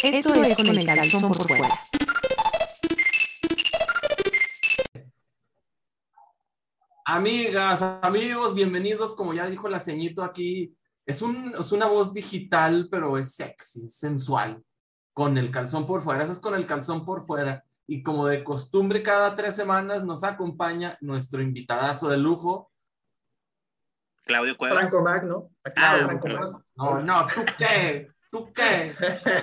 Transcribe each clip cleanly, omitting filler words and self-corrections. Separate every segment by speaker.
Speaker 1: Esto es Con el Calzón por Fuera.
Speaker 2: Amigas, amigos, bienvenidos. Como ya dijo la ceñito aquí, es una voz digital, pero es sexy, sensual. Con el calzón por fuera, eso es Con el Calzón por Fuera. Y como de costumbre, cada 3 semanas nos acompaña nuestro invitadazo de lujo,
Speaker 3: Claudio Cuevas.
Speaker 4: Franco Magno. Aquí está
Speaker 2: Claudio
Speaker 4: Franco
Speaker 2: Cuevas.
Speaker 4: Magno.
Speaker 2: No, no, ¿tú qué? ¿Tú qué?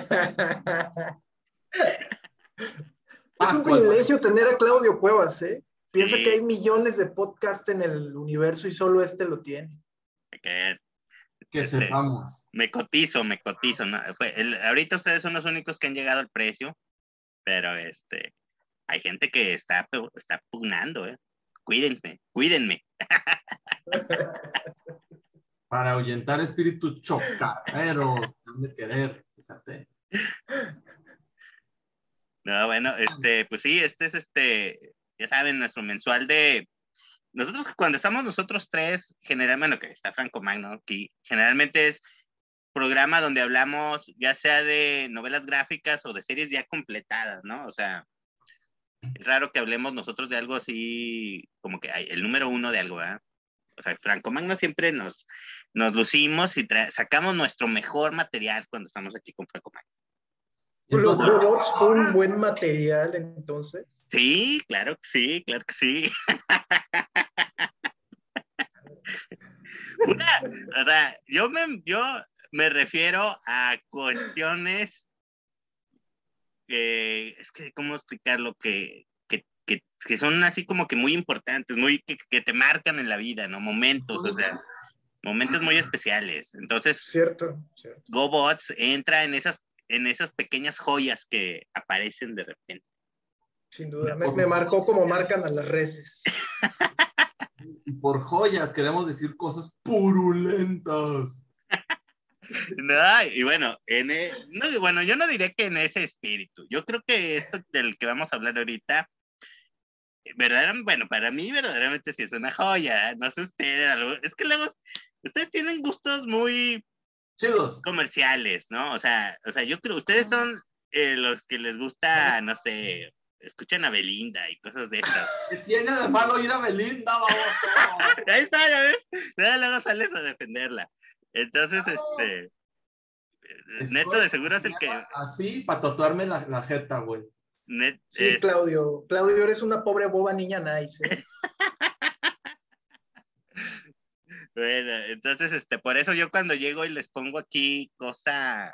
Speaker 4: Es un
Speaker 2: Paco
Speaker 4: privilegio tener a Claudio Cuevas, ¿eh? Piensa
Speaker 3: Sí.
Speaker 4: que hay millones de podcasts en el universo y solo este lo tiene.
Speaker 2: que sepamos.
Speaker 3: Me cotizo, ¿no? Ahorita ustedes son los únicos que han llegado al precio, pero hay gente que está pugnando, ¿eh? Cuídenme.
Speaker 2: Para ahuyentar espíritus chocarreros, han de querer, fíjate.
Speaker 3: No, bueno, pues sí, ya saben, nuestro mensual de nosotros, cuando estamos nosotros tres, generalmente, que está Franco Magno aquí, generalmente es programa donde hablamos ya sea de novelas gráficas o de series ya completadas, ¿no? O sea, es raro que hablemos nosotros de algo así, como que hay el número uno de algo, ¿verdad? O sea, Franco Magno siempre nos lucimos y sacamos nuestro mejor material cuando estamos aquí con Franco Magno.
Speaker 4: ¿Los robots fue un buen material entonces?
Speaker 3: Sí, claro que sí, claro que sí. O sea, yo me refiero a cuestiones es que, ¿cómo explicarlo? Que son así como que muy importantes, que te marcan en la vida, ¿no? Momentos, o sea, momentos muy especiales. Entonces,
Speaker 4: Cierto.
Speaker 3: GoBots entra en esas pequeñas joyas que aparecen de repente.
Speaker 4: Sin duda, me marcó como marcan a las reses.
Speaker 2: Y por joyas queremos decir cosas purulentas.
Speaker 3: No, y bueno, bueno, yo no diré que en ese espíritu. Yo creo que esto del que vamos a hablar ahorita, bueno, para mí verdaderamente sí es una joya. No sé ustedes, es que luego ustedes tienen gustos muy
Speaker 2: chidos,
Speaker 3: comerciales, ¿no? O sea, yo creo ustedes son los que les gusta, no sé, escuchan a Belinda y cosas de estas.
Speaker 2: ¿Qué tiene de malo ir a Belinda, baboso?
Speaker 3: Ahí está, ya ves. Luego sales a defenderla. Entonces, Neto de seguro es el que...
Speaker 2: Así, para tatuarme la jeta, güey.
Speaker 4: Sí, Claudio. Claudio, eres una pobre boba niña nice, ¿eh?
Speaker 3: Bueno, entonces, por eso yo cuando llego y les pongo aquí cosa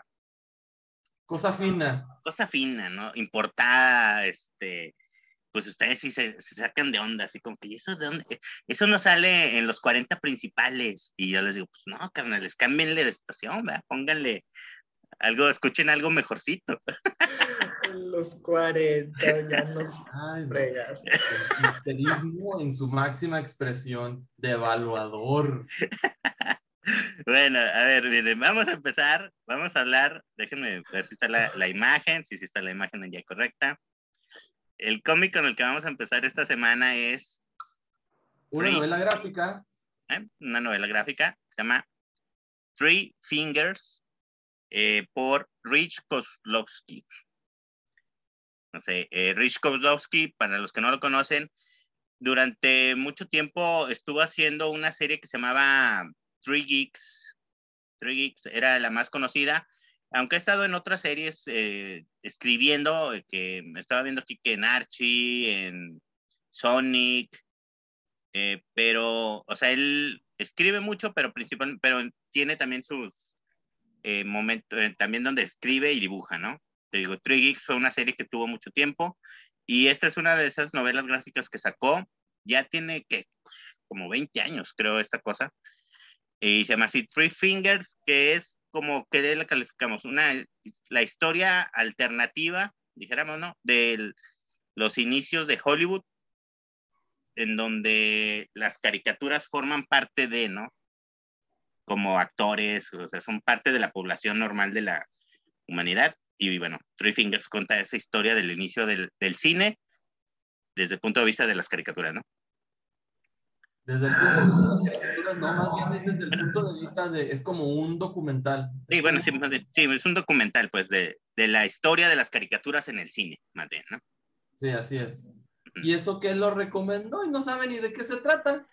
Speaker 3: fina, ¿no? Importada, pues ustedes sí se sacan de onda, así como que, ¿y eso de dónde? Eso no sale en los 40 principales. Y yo les digo, pues no, carnales, cámbienle de estación, ¿verdad? Pónganle algo, escuchen algo mejorcito.
Speaker 4: Los 40, ya nos fregas.
Speaker 2: El misterismo en su máxima expresión, devaluador.
Speaker 3: Bueno, a ver, miren, vamos a empezar, vamos a hablar, déjenme ver si está la imagen, si está la imagen ya correcta. El cómic con el que vamos a empezar esta semana es...
Speaker 2: Una novela gráfica.
Speaker 3: Una novela gráfica, se llama Three Fingers, por Rich Kozlowski. No sé, Rich Kozlowski, para los que no lo conocen, durante mucho tiempo estuvo haciendo una serie que se llamaba Three Geeks. Three Geeks era la más conocida, aunque ha estado en otras series escribiendo, que me estaba viendo aquí que en Archie, en Sonic, pero, o sea, él escribe mucho, pero tiene también sus momentos, también donde escribe y dibuja, ¿no? Te digo, Three Geeks fue una serie que tuvo mucho tiempo, y esta es una de esas novelas gráficas que sacó, ya tiene que como 20 años, creo, esta cosa, y se llama así Three Fingers, que es como que la calificamos, la historia alternativa, dijéramos, ¿no? De los inicios de Hollywood, en donde las caricaturas forman parte de, ¿no? Como actores, o sea, son parte de la población normal de la humanidad. Y bueno, Three Fingers cuenta esa historia del inicio del cine desde el punto de vista de las caricaturas, ¿no?
Speaker 2: Desde el punto de vista de las caricaturas, no, más bien es desde el punto de vista de, es como un documental.
Speaker 3: Sí, bueno, sí, sí, es un documental, pues, de la historia de las caricaturas en el cine, más bien, ¿no?
Speaker 2: Sí, así es. Y eso que él lo recomendó y no sabe ni de qué se trata.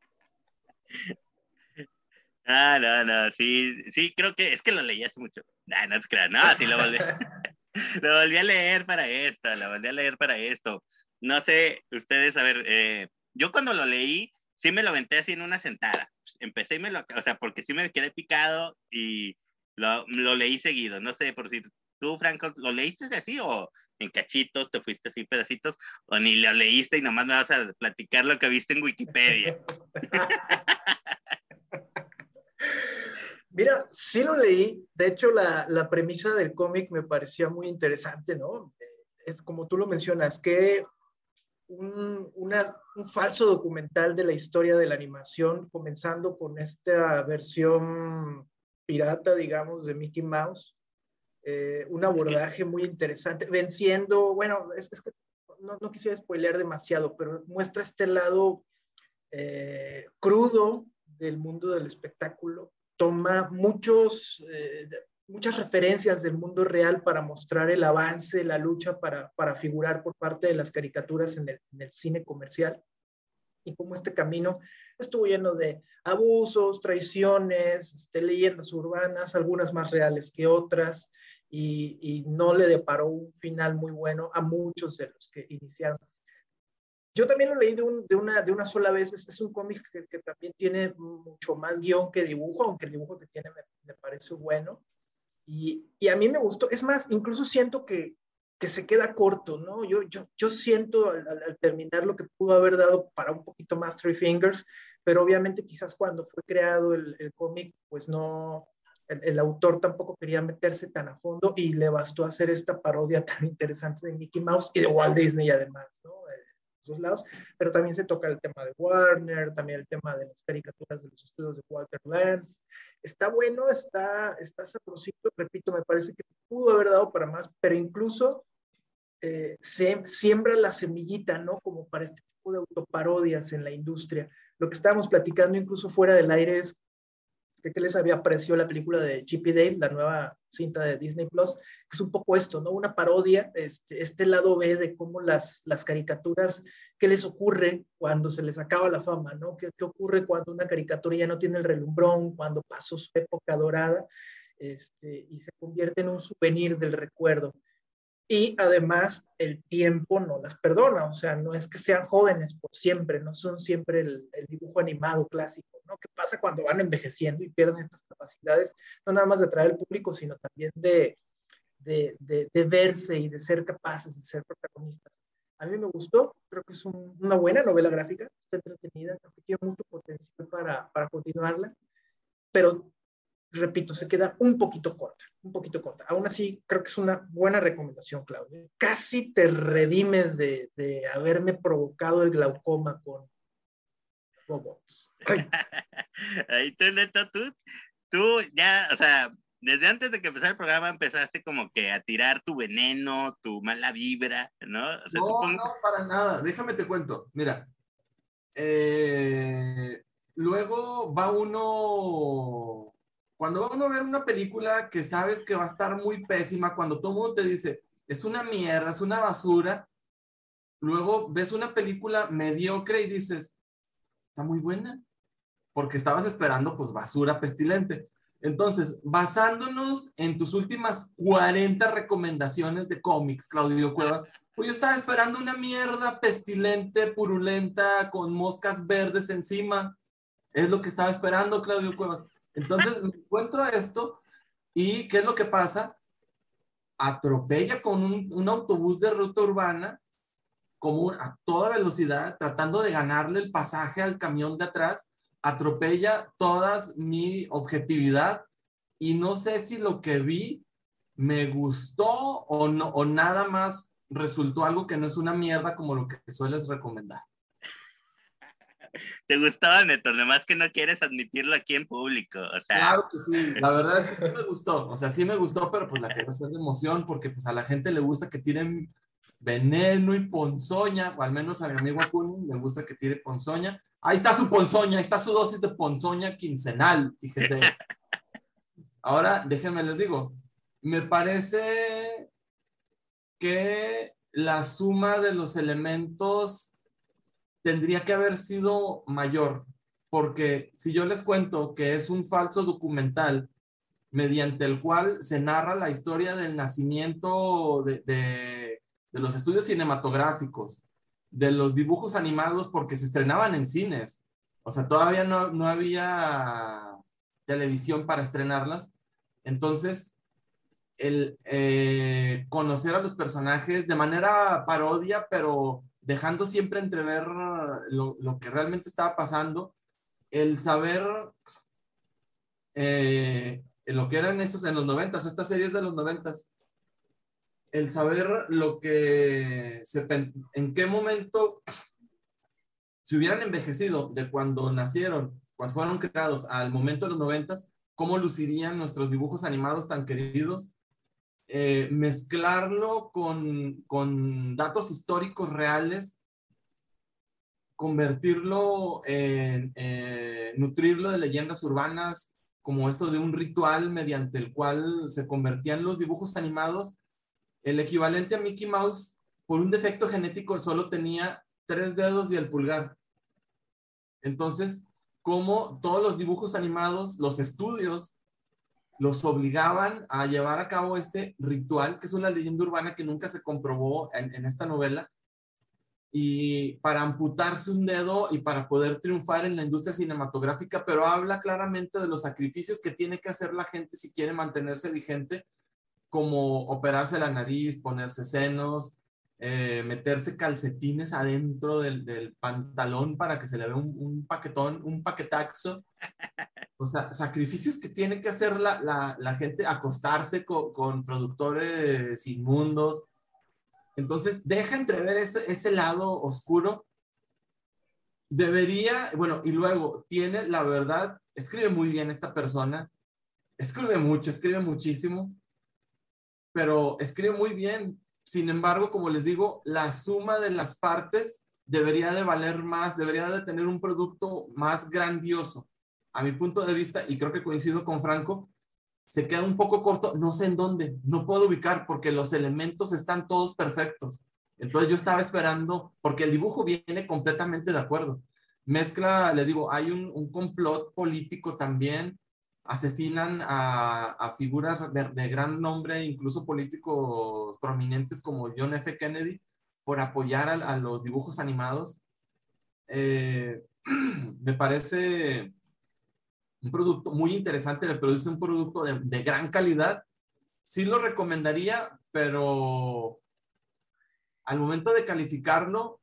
Speaker 3: No, sí, creo que es que lo leí hace mucho. No te creas, no, sí lo volví a leer para esto, No sé, ustedes, a ver, yo cuando lo leí, sí me lo aventé así en una sentada. Empecé y o sea, porque sí me quedé picado y lo leí seguido. No sé, por si tú, Franco, ¿lo leíste así o en cachitos, te fuiste así pedacitos, o ni lo leíste y nomás me vas a platicar lo que viste en Wikipedia?
Speaker 4: Mira, sí lo leí. De hecho, la premisa del cómic me parecía muy interesante, ¿no? Es como tú lo mencionas, que un falso documental de la historia de la animación, comenzando con esta versión pirata, digamos, de Mickey Mouse. Un abordaje muy interesante, venciendo, bueno, es que no quisiera spoilear demasiado, pero muestra este lado crudo del mundo del espectáculo, toma muchas referencias del mundo real para mostrar el avance, la lucha para figurar por parte de las caricaturas en el cine comercial, y cómo este camino estuvo lleno de abusos, traiciones, leyendas urbanas, algunas más reales que otras, y no le deparó un final muy bueno a muchos de los que iniciaron. Yo también lo leí de una sola vez. Es un cómic que también tiene mucho más guión que dibujo, aunque el dibujo que tiene me parece bueno. Y a mí me gustó. Es más, incluso siento que se queda corto, ¿no? Yo siento al terminar lo que pudo haber dado para un poquito más Three Fingers, pero obviamente quizás cuando fue creado el cómic, pues no, el autor tampoco quería meterse tan a fondo y le bastó hacer esta parodia tan interesante de Mickey Mouse y de Walt Disney además, ¿no? Dos lados, pero también se toca el tema de Warner, también el tema de las caricaturas de los estudios de Walter Lantz. Está bueno, está sabrosito, repito, me parece que pudo haber dado para más, pero incluso siembra la semillita, ¿no? Como para este tipo de autoparodias en la industria. Lo que estábamos platicando incluso fuera del aire es ¿qué les había parecido la película de Chip y Dale, la nueva cinta de Disney Plus? Que es un poco esto, ¿no? Una parodia, este lado B de cómo las caricaturas, ¿qué les ocurre cuando se les acaba la fama, ¿no? ¿Qué ocurre cuando una caricatura ya no tiene el relumbrón, cuando pasó su época dorada, y se convierte en un souvenir del recuerdo? Y además el tiempo no las perdona, o sea, no es que sean jóvenes por siempre, no son siempre el dibujo animado clásico, ¿no? ¿Qué pasa cuando van envejeciendo y pierden estas capacidades, no nada más de atraer al público, sino también de verse y de ser capaces de ser protagonistas? A mí me gustó, creo que es una buena novela gráfica, está entretenida, creo que tiene mucho potencial para continuarla, pero repito, se queda un poquito corta, un poquito corta. Aún así, creo que es una buena recomendación, Claudio. Casi te redimes de haberme provocado el glaucoma con robots. Ay.
Speaker 3: Ahí tú, Neto, tú ya, o sea, desde antes de que empezara el programa empezaste como que a tirar tu veneno, tu mala vibra, ¿no? O sea,
Speaker 2: No, para nada. Déjame te cuento. Mira, luego va uno, cuando va uno a ver una película que sabes que va a estar muy pésima, cuando todo el mundo te dice, es una mierda, es una basura, luego ves una película mediocre y dices, está muy buena, porque estabas esperando pues basura pestilente. Entonces, basándonos en tus últimas 40 recomendaciones de cómics, Claudio Cuevas, pues yo estaba esperando una mierda pestilente, purulenta, con moscas verdes encima. Es lo que estaba esperando, Claudio Cuevas. Entonces me encuentro esto y ¿qué es lo que pasa? Atropella con un autobús de ruta urbana como a toda velocidad, tratando de ganarle el pasaje al camión de atrás, atropella toda mi objetividad y no sé si lo que vi me gustó o no, o nada más resultó algo que no es una mierda como lo que sueles recomendar.
Speaker 3: te gustaba, Neto, nomás que no quieres admitirlo aquí en público, o sea.
Speaker 2: Claro que sí, la verdad es que sí me gustó, o sea, sí me gustó, pero pues la quiero hacer de emoción porque pues a la gente le gusta que tiren veneno y ponzoña, o al menos a mi amigo Acuña le gusta que tire ponzoña. Ahí está su ponzoña, ahí está su dosis de ponzoña quincenal, fíjese. Ahora, déjenme les digo, me parece que la suma de los elementos tendría que haber sido mayor, porque si yo les cuento que es un falso documental mediante el cual se narra la historia del nacimiento de los estudios cinematográficos, de los dibujos animados, porque se estrenaban en cines, o sea, todavía no había televisión para estrenarlas, entonces el conocer a los personajes de manera parodia, pero dejando siempre entrever lo que realmente estaba pasando, el saber en lo que eran esos en los 90s, estas series de los 90s, el saber lo que en qué momento si hubieran envejecido de cuando nacieron, cuando fueron creados al momento de los 90s, cómo lucirían nuestros dibujos animados tan queridos, mezclarlo con datos históricos reales, convertirlo nutrirlo de leyendas urbanas, como eso de un ritual mediante el cual se convertían los dibujos animados. El equivalente a Mickey Mouse, por un defecto genético, solo tenía 3 dedos y el pulgar. Entonces, como todos los dibujos animados, los estudios, los obligaban a llevar a cabo este ritual, que es una leyenda urbana que nunca se comprobó en esta novela, y para amputarse un dedo y para poder triunfar en la industria cinematográfica, pero habla claramente de los sacrificios que tiene que hacer la gente si quiere mantenerse vigente, como operarse la nariz, ponerse senos, meterse calcetines adentro del pantalón para que se le vea un paquetón, un paquetaxo. O sea, sacrificios que tiene que hacer la gente, acostarse con productores inmundos. Entonces, deja entrever ese lado oscuro. Debería, bueno, y luego tiene, la verdad, escribe muy bien esta persona, escribe mucho, escribe muchísimo, pero escribe muy bien. Sin embargo, como les digo, la suma de las partes debería de valer más, debería de tener un producto más grandioso. A mi punto de vista, y creo que coincido con Franco, se queda un poco corto, no sé en dónde, no puedo ubicar porque los elementos están todos perfectos. Entonces yo estaba esperando, porque el dibujo viene completamente de acuerdo. Mezcla, le digo, hay un complot político también, asesinan a figuras de gran nombre, incluso políticos prominentes como John F. Kennedy, por apoyar a los dibujos animados. Me parece un producto muy interesante, me produce un producto de gran calidad. Sí lo recomendaría, pero al momento de calificarlo,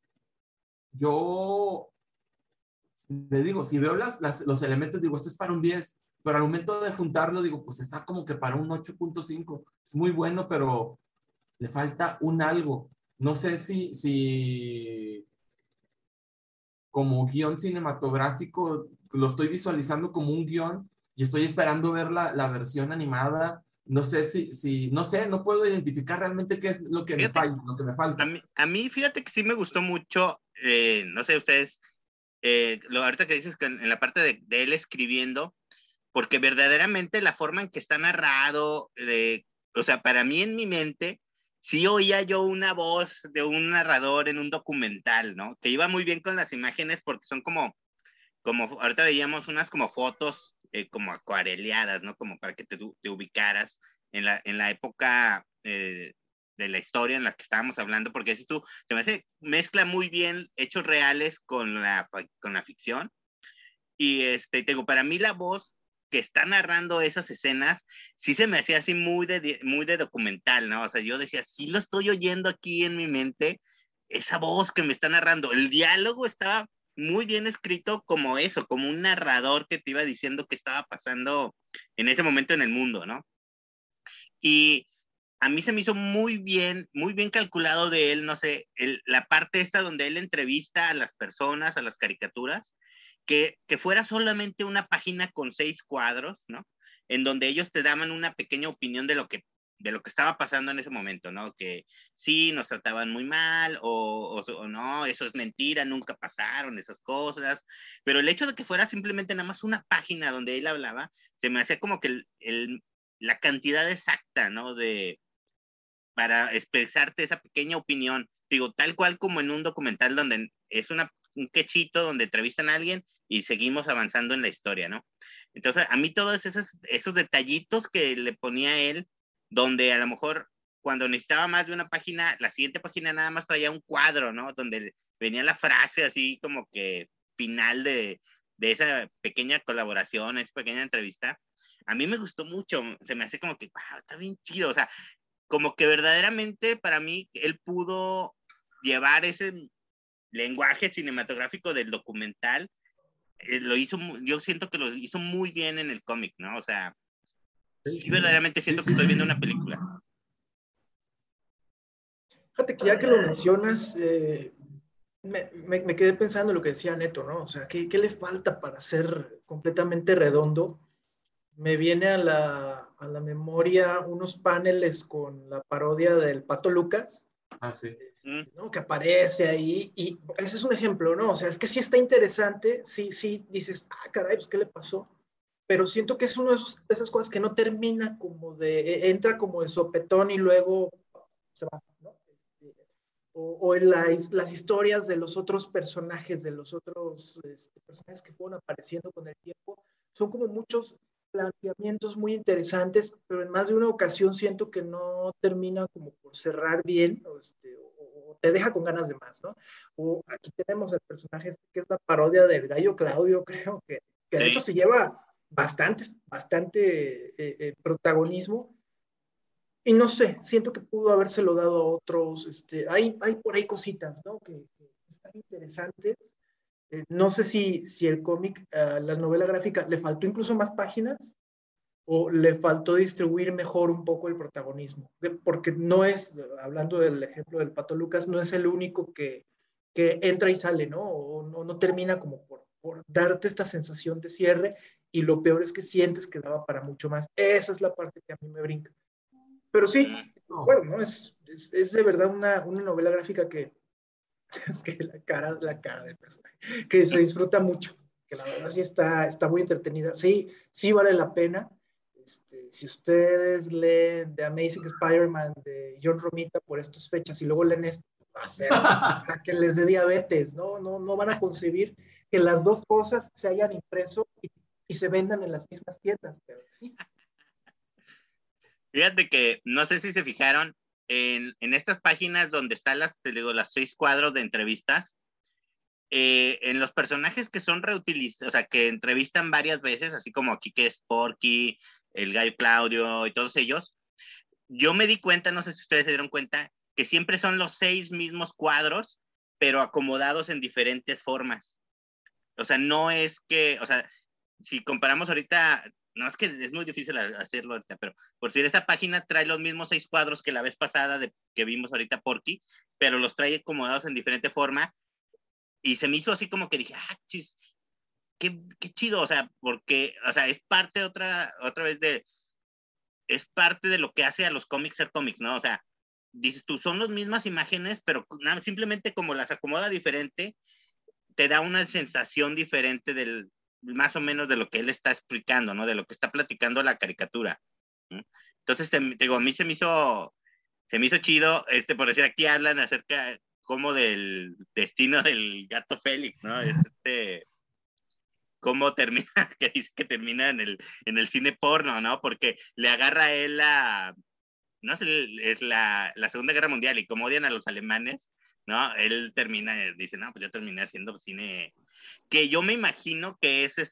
Speaker 2: yo le digo, si veo los elementos, digo, esto es para un 10, pero al momento de juntarlo, digo, pues está como que para un 8.5. Es muy bueno, pero le falta un algo. No sé si como guión cinematográfico lo estoy visualizando como un guión y estoy esperando ver la versión animada. No sé no sé, no puedo identificar realmente qué es lo que
Speaker 3: Fíjate,
Speaker 2: lo que me falta.
Speaker 3: a mí, fíjate que sí me gustó mucho, no sé, ustedes, ahorita que dices que en la parte de él escribiendo, porque verdaderamente la forma en que está narrado, o sea, para mí en mi mente, sí oía yo una voz de un narrador en un documental, ¿no? Que iba muy bien con las imágenes porque son como ahorita veíamos unas como fotos como acuareleadas, ¿no? Como para que te ubicaras en la época de la historia en la que estábamos hablando, porque si tú, se me hace, mezcla muy bien hechos reales con la ficción. Y te digo, para mí la voz que está narrando esas escenas, sí se me hacía así muy de documental, ¿no? O sea, yo decía, sí lo estoy oyendo aquí en mi mente, esa voz que me está narrando. El diálogo estaba muy bien escrito como eso, como un narrador que te iba diciendo qué estaba pasando en ese momento en el mundo, ¿no? Y a mí se me hizo muy bien calculado de él, no sé, la parte esta donde él entrevista a las personas, a las caricaturas, que fuera solamente una página con 6 cuadros, ¿no? En donde ellos te daban una pequeña opinión de lo que lo que estaba pasando en ese momento, ¿no? Que sí, nos trataban muy mal, o no, eso es mentira, nunca pasaron esas cosas, pero el hecho de que fuera simplemente nada más una página donde él hablaba, se me hacía como que la cantidad exacta, ¿no? Para expresarte esa pequeña opinión, digo, tal cual como en un documental donde es un quechito donde entrevistan a alguien y seguimos avanzando en la historia, ¿no? Entonces, a mí todos esos detallitos que le ponía él, donde a lo mejor cuando necesitaba más de una página, la siguiente página nada más traía un cuadro, ¿no? Donde venía la frase así como que final de esa pequeña colaboración, esa pequeña entrevista. A mí me gustó mucho, se me hace como que, wow, está bien chido, o sea, como que verdaderamente para mí él pudo llevar ese lenguaje cinematográfico del documental, yo siento que lo hizo muy bien en el cómic, ¿no? O sea, sí verdaderamente siento que estoy viendo una película.
Speaker 4: Fíjate que ya que lo mencionas, me quedé pensando en lo que decía Neto, ¿no? O sea, ¿qué le falta para ser completamente redondo? Me viene a la memoria unos paneles con la parodia del Pato Lucas,
Speaker 2: Sí.
Speaker 4: ¿no? Que aparece ahí, y ese es un ejemplo, ¿no? O sea, es que sí está interesante, sí, dices, caray, pues, ¿qué le pasó? Pero siento que es una de esas cosas que no termina como entra como de sopetón y luego se va, ¿no? O en las historias de los otros personajes, de los otros personajes que fueron apareciendo con el tiempo, son como muchos planteamientos muy interesantes, pero en más de una ocasión siento que no termina como por cerrar bien, o te deja con ganas de más, ¿no? O aquí tenemos el personaje que es la parodia del Gallo Claudio, creo que de hecho se lleva bastante protagonismo. Y no sé, siento que pudo habérselo dado a otros, hay por ahí cositas, ¿no? Que están interesantes. No sé si el cómic, la novela gráfica, le faltó incluso más páginas o le faltó distribuir mejor un poco el protagonismo. Porque no es, hablando del ejemplo del Pato Lucas, no es el único que entra y sale, ¿no? O no termina como por darte esta sensación de cierre, y lo peor es que sientes que daba para mucho más. Esa es la parte que a mí me brinca. Pero sí, bueno, ¿no? Es de verdad una novela gráfica que la cara del personaje, que se disfruta mucho, que la verdad sí está muy entretenida. Sí vale la pena. Si ustedes leen The Amazing Spider-Man de John Romita por estas fechas y luego leen esto, va a ser para que les dé diabetes, no van a concebir que las dos cosas se hayan impreso y se vendan en las mismas tiendas, pero sí.
Speaker 3: Fíjate que no sé si se fijaron en estas páginas donde están las 6 cuadros de entrevistas, en los personajes que son reutilizados, o sea, que entrevistan varias veces, así como aquí que es Porky, el Gallo Claudio y todos ellos, yo me di cuenta, no sé si ustedes se dieron cuenta, que siempre son los 6 mismos cuadros, pero acomodados en diferentes formas. O sea, no es que, o sea, si comparamos ahorita, no es que es muy difícil hacerlo ahorita, pero por si esa página trae los mismos 6 cuadros que la vez pasada que vimos ahorita Porky, pero los trae acomodados en diferente forma, y se me hizo así como que dije, chis, qué chido, o sea, porque, o sea, es parte otra vez es parte de lo que hace a los cómics ser cómics, ¿no? O sea, dices tú, son las mismas imágenes, pero simplemente como las acomoda diferente, te da una sensación diferente más o menos de lo que él está explicando, ¿no? De lo que está platicando la caricatura, ¿no? Entonces, digo, a mí se me hizo chido, por decir, aquí hablan acerca como del destino del gato Félix, ¿no? Es cómo termina, que dice que termina en el cine porno, ¿no? Porque le agarra a él no sé, es la Segunda Guerra Mundial, y como odian a los alemanes, ¿no? Él dice, no, pues yo terminé haciendo cine, que yo me imagino que es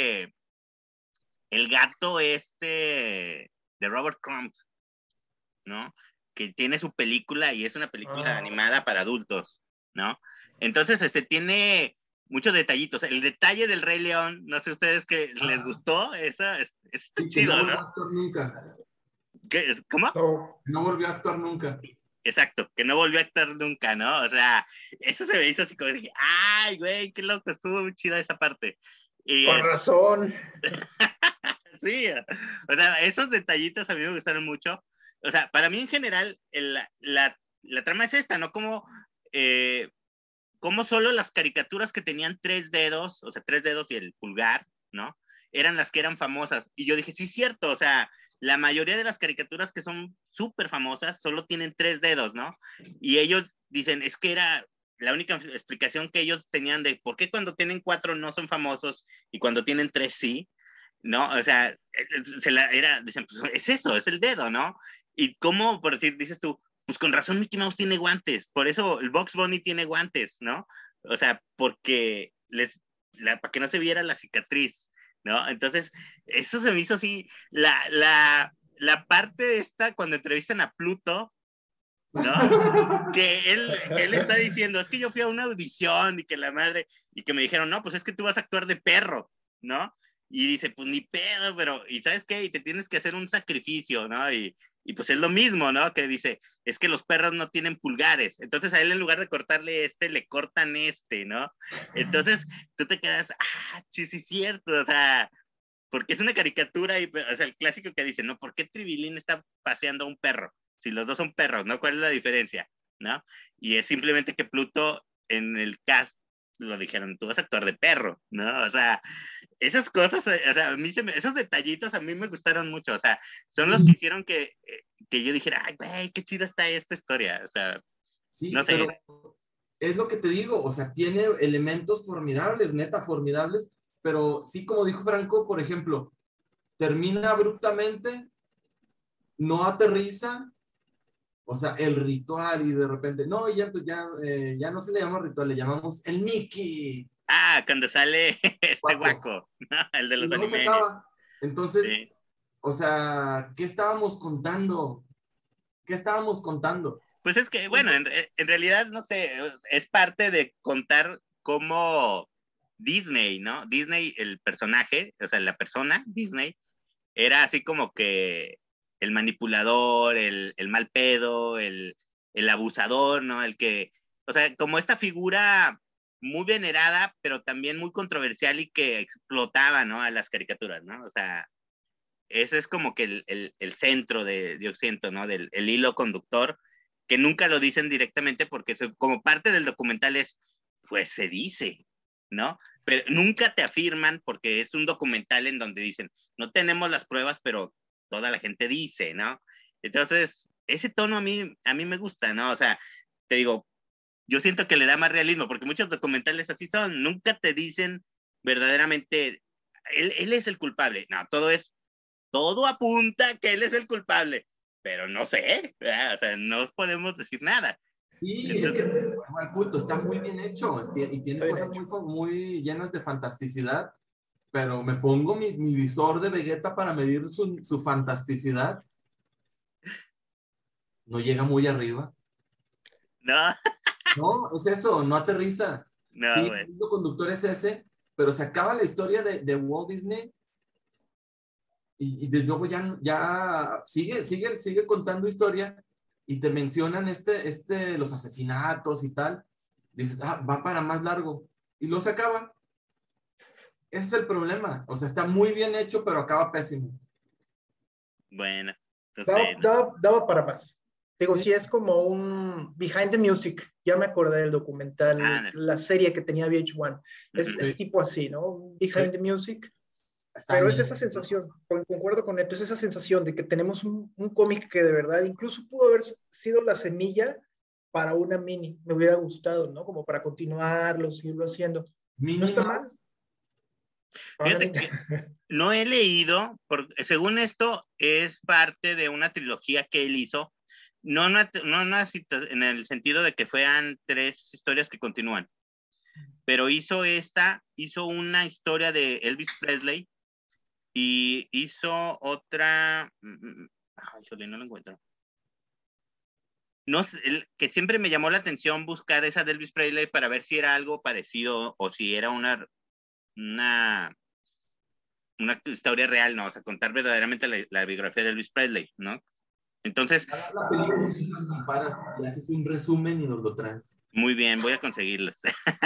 Speaker 3: el gato de Robert Crumb, ¿no? Que tiene su película y es una película animada para adultos, ¿no? Entonces, tiene muchos detallitos. El detalle del Rey León, no sé ustedes que les gustó, eso es
Speaker 2: Sí,
Speaker 3: chido,
Speaker 2: que no volvió
Speaker 3: ¿no?
Speaker 2: a actuar nunca.
Speaker 3: ¿Cómo?
Speaker 2: No volvió a actuar nunca.
Speaker 3: Exacto, que no volvió a actuar nunca, ¿no? O sea, eso se me hizo así como dije, ay, güey, qué loco, estuvo muy chida esa parte. Y
Speaker 4: Con razón.
Speaker 3: sí, o sea, esos detallitos a mí me gustaron mucho. o sea, para mí en general, la trama es esta, ¿no? Como solo las caricaturas que tenían 3 dedos, o sea, 3 dedos y el pulgar, ¿no? Eran las que eran famosas. Y yo dije, sí, es cierto, o sea, la mayoría de las caricaturas que son súper famosas solo tienen 3 dedos, ¿no? Y ellos dicen, es que era la única explicación que ellos tenían de por qué cuando tienen 4 no son famosos y cuando tienen 3 sí, ¿no? O sea, dicen, pues es eso, es el dedo, ¿no? Y cómo, por decir, dices tú, pues con razón Mickey Mouse tiene guantes, por eso el Bugs Bunny tiene guantes, ¿no? O sea, porque para que no se viera la cicatriz, ¿no? Entonces, eso se me hizo así, la parte esta, cuando entrevistan a Pluto, ¿no? que él está diciendo, es que yo fui a una audición y que la madre, y que me dijeron, no, pues es que tú vas a actuar de perro, ¿no? Y dice, pues ni pedo, pero, ¿y sabes qué? Y te tienes que hacer un sacrificio, ¿no? Y pues es lo mismo, ¿no? Que dice, es que los perros no tienen pulgares. Entonces a él en lugar de cortarle le cortan ¿no? Entonces tú te quedas, sí, sí, cierto, o sea, porque es una caricatura, o sea, el clásico que dice, ¿no? ¿Por qué Tribilín está paseando a un perro? Si los dos son perros, ¿no? ¿Cuál es la diferencia? ¿No? Y es simplemente que Pluto en el cast lo dijeron, tú vas a actuar de perro, ¿no? O sea, esas cosas, o sea, esos detallitos a mí me gustaron mucho, o sea, son los que hicieron que yo dijera, ay, güey, qué chida está esta historia, o sea,
Speaker 2: sí,
Speaker 3: no sé.
Speaker 2: pero es lo que te digo, o sea, tiene elementos formidables, neta, formidables, pero sí, como dijo Franco, por ejemplo, termina abruptamente, no aterriza, o sea, el ritual y de repente, no, ya no se le llama ritual, le llamamos el Mickey.
Speaker 3: Cuando sale guaco, ¿no? El de los
Speaker 2: y no se
Speaker 3: alimentos.
Speaker 2: acaba. Entonces,
Speaker 3: Sí.
Speaker 2: o sea, ¿qué estábamos contando? ¿Qué estábamos contando?
Speaker 3: Pues es que, bueno, en realidad, no sé, es parte de contar cómo Disney, ¿no? Disney, el personaje, o sea, la persona, Disney, era así como que el manipulador, el mal pedo, el abusador, ¿no? O sea, como esta figura muy venerada, pero también muy controversial y que explotaba, ¿no? A las caricaturas, ¿no? O sea, ese es como que el centro de Occidente, ¿no? El hilo conductor, que nunca lo dicen directamente porque como parte del documental pues se dice, ¿no? Pero nunca te afirman porque es un documental en donde dicen, no tenemos las pruebas, pero toda la gente dice, ¿no? Entonces, ese tono a mí me gusta, ¿no? O sea, te digo, yo siento que le da más realismo, porque muchos documentales así son, nunca te dicen verdaderamente, él es el culpable, no, todo apunta que él es el culpable, pero no sé, ¿verdad? O sea, no podemos decir nada.
Speaker 2: Sí, entonces, es que, bueno, al punto, está muy bien hecho y tiene cosas muy llenas de fantasticidad, pero me pongo mi visor de Vegeta para medir su fantasticidad. No llega muy arriba.
Speaker 3: No,
Speaker 2: No, es eso, no aterriza.
Speaker 3: no,
Speaker 2: Sí,
Speaker 3: güey.
Speaker 2: el hilo conductor es ese, pero se acaba la historia de Walt Disney y de luego ya sigue contando historia y te mencionan los asesinatos y tal. Dices, va para más largo. Y luego se acaba. Ese es el problema. O sea, está muy bien hecho, pero acaba pésimo.
Speaker 3: Bueno, no sé.
Speaker 4: Daba para más. Digo,
Speaker 2: Sí.
Speaker 4: sí es como un Behind the Music. Ya me acordé del documental,
Speaker 3: No.
Speaker 4: la serie que tenía VH1. Es
Speaker 2: Sí.
Speaker 4: tipo así, ¿no? Behind the Music.
Speaker 2: Está
Speaker 4: Pero es
Speaker 2: bien.
Speaker 4: esa sensación, concuerdo con esto, es esa sensación de que tenemos un cómic que de verdad incluso pudo haber sido la semilla para una mini. Me hubiera gustado, ¿no? Como para continuarlo, seguirlo haciendo. No está mal.
Speaker 3: Fíjate que no he leído, según esto, es parte de una trilogía que él hizo, no en el sentido de que fueran 3 historias que continúan, pero hizo una historia de Elvis Presley y hizo otra, ay, no lo encuentro. No, que siempre me llamó la atención buscar esa de Elvis Presley para ver si era algo parecido o si era una historia real, ¿no? O sea, contar verdaderamente la biografía de Elvis Presley, ¿no? Entonces,
Speaker 2: La película y las comparas, y haces un resumen y nos lo traes.
Speaker 3: muy bien, voy a conseguirlos.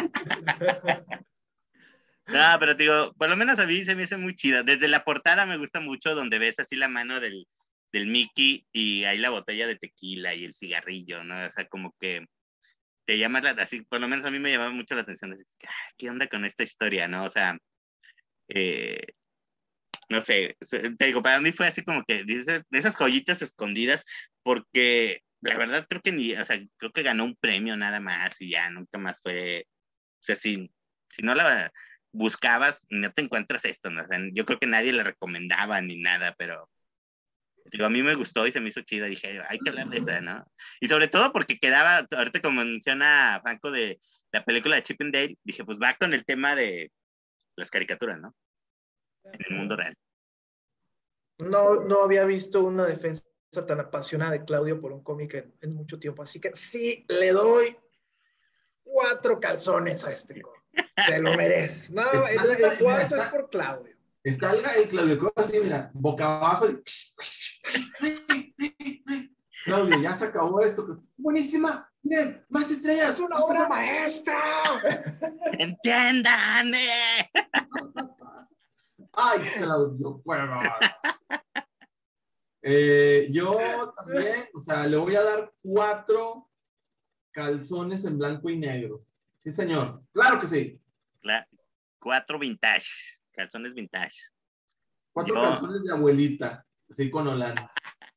Speaker 3: No, pero te digo, por lo menos a mí se me hace muy chida. Desde la portada me gusta mucho donde ves así la mano del Mickey y hay la botella de tequila y el cigarrillo, ¿no? O sea, como que te llamas así, por lo menos a mí me llamaba mucho la atención, decir, ¿qué onda con esta historia, no? O sea, no sé, te digo, para mí fue así como que de esas joyitas escondidas, porque la verdad creo que ni, o sea, creo que ganó un premio nada más y ya nunca más fue, o sea, si no la buscabas, no te encuentras esto, ¿no? O sea, yo creo que nadie la recomendaba ni nada, pero digo, a mí me gustó y se me hizo chida, dije, hay que hablar de esta, ¿no? Y sobre todo porque quedaba, ahorita como menciona Franco de la película de Chip and Dale, dije, pues va con el tema de las caricaturas, ¿no? En el mundo real.
Speaker 4: No había visto una defensa tan apasionada de Claudio por un cómic en mucho tiempo, así que sí, le doy 4 calzones a este cómic. Se lo merece. No, el cuarto es por Claudio.
Speaker 2: Está el Claudio Cruz así, mira, boca abajo. Claudio, ya se acabó esto. Buenísima. Miren, más estrellas.
Speaker 4: ¡Es una obra maestra!
Speaker 3: ¡Entiendan!
Speaker 2: Ay, Claudio, huevos. Yo también, o sea, le voy a dar 4 calzones en blanco y negro. Sí, señor. Claro que sí.
Speaker 3: 4 vintage. Calzones vintage.
Speaker 2: 4 calzones de abuelita. Así con Holanda.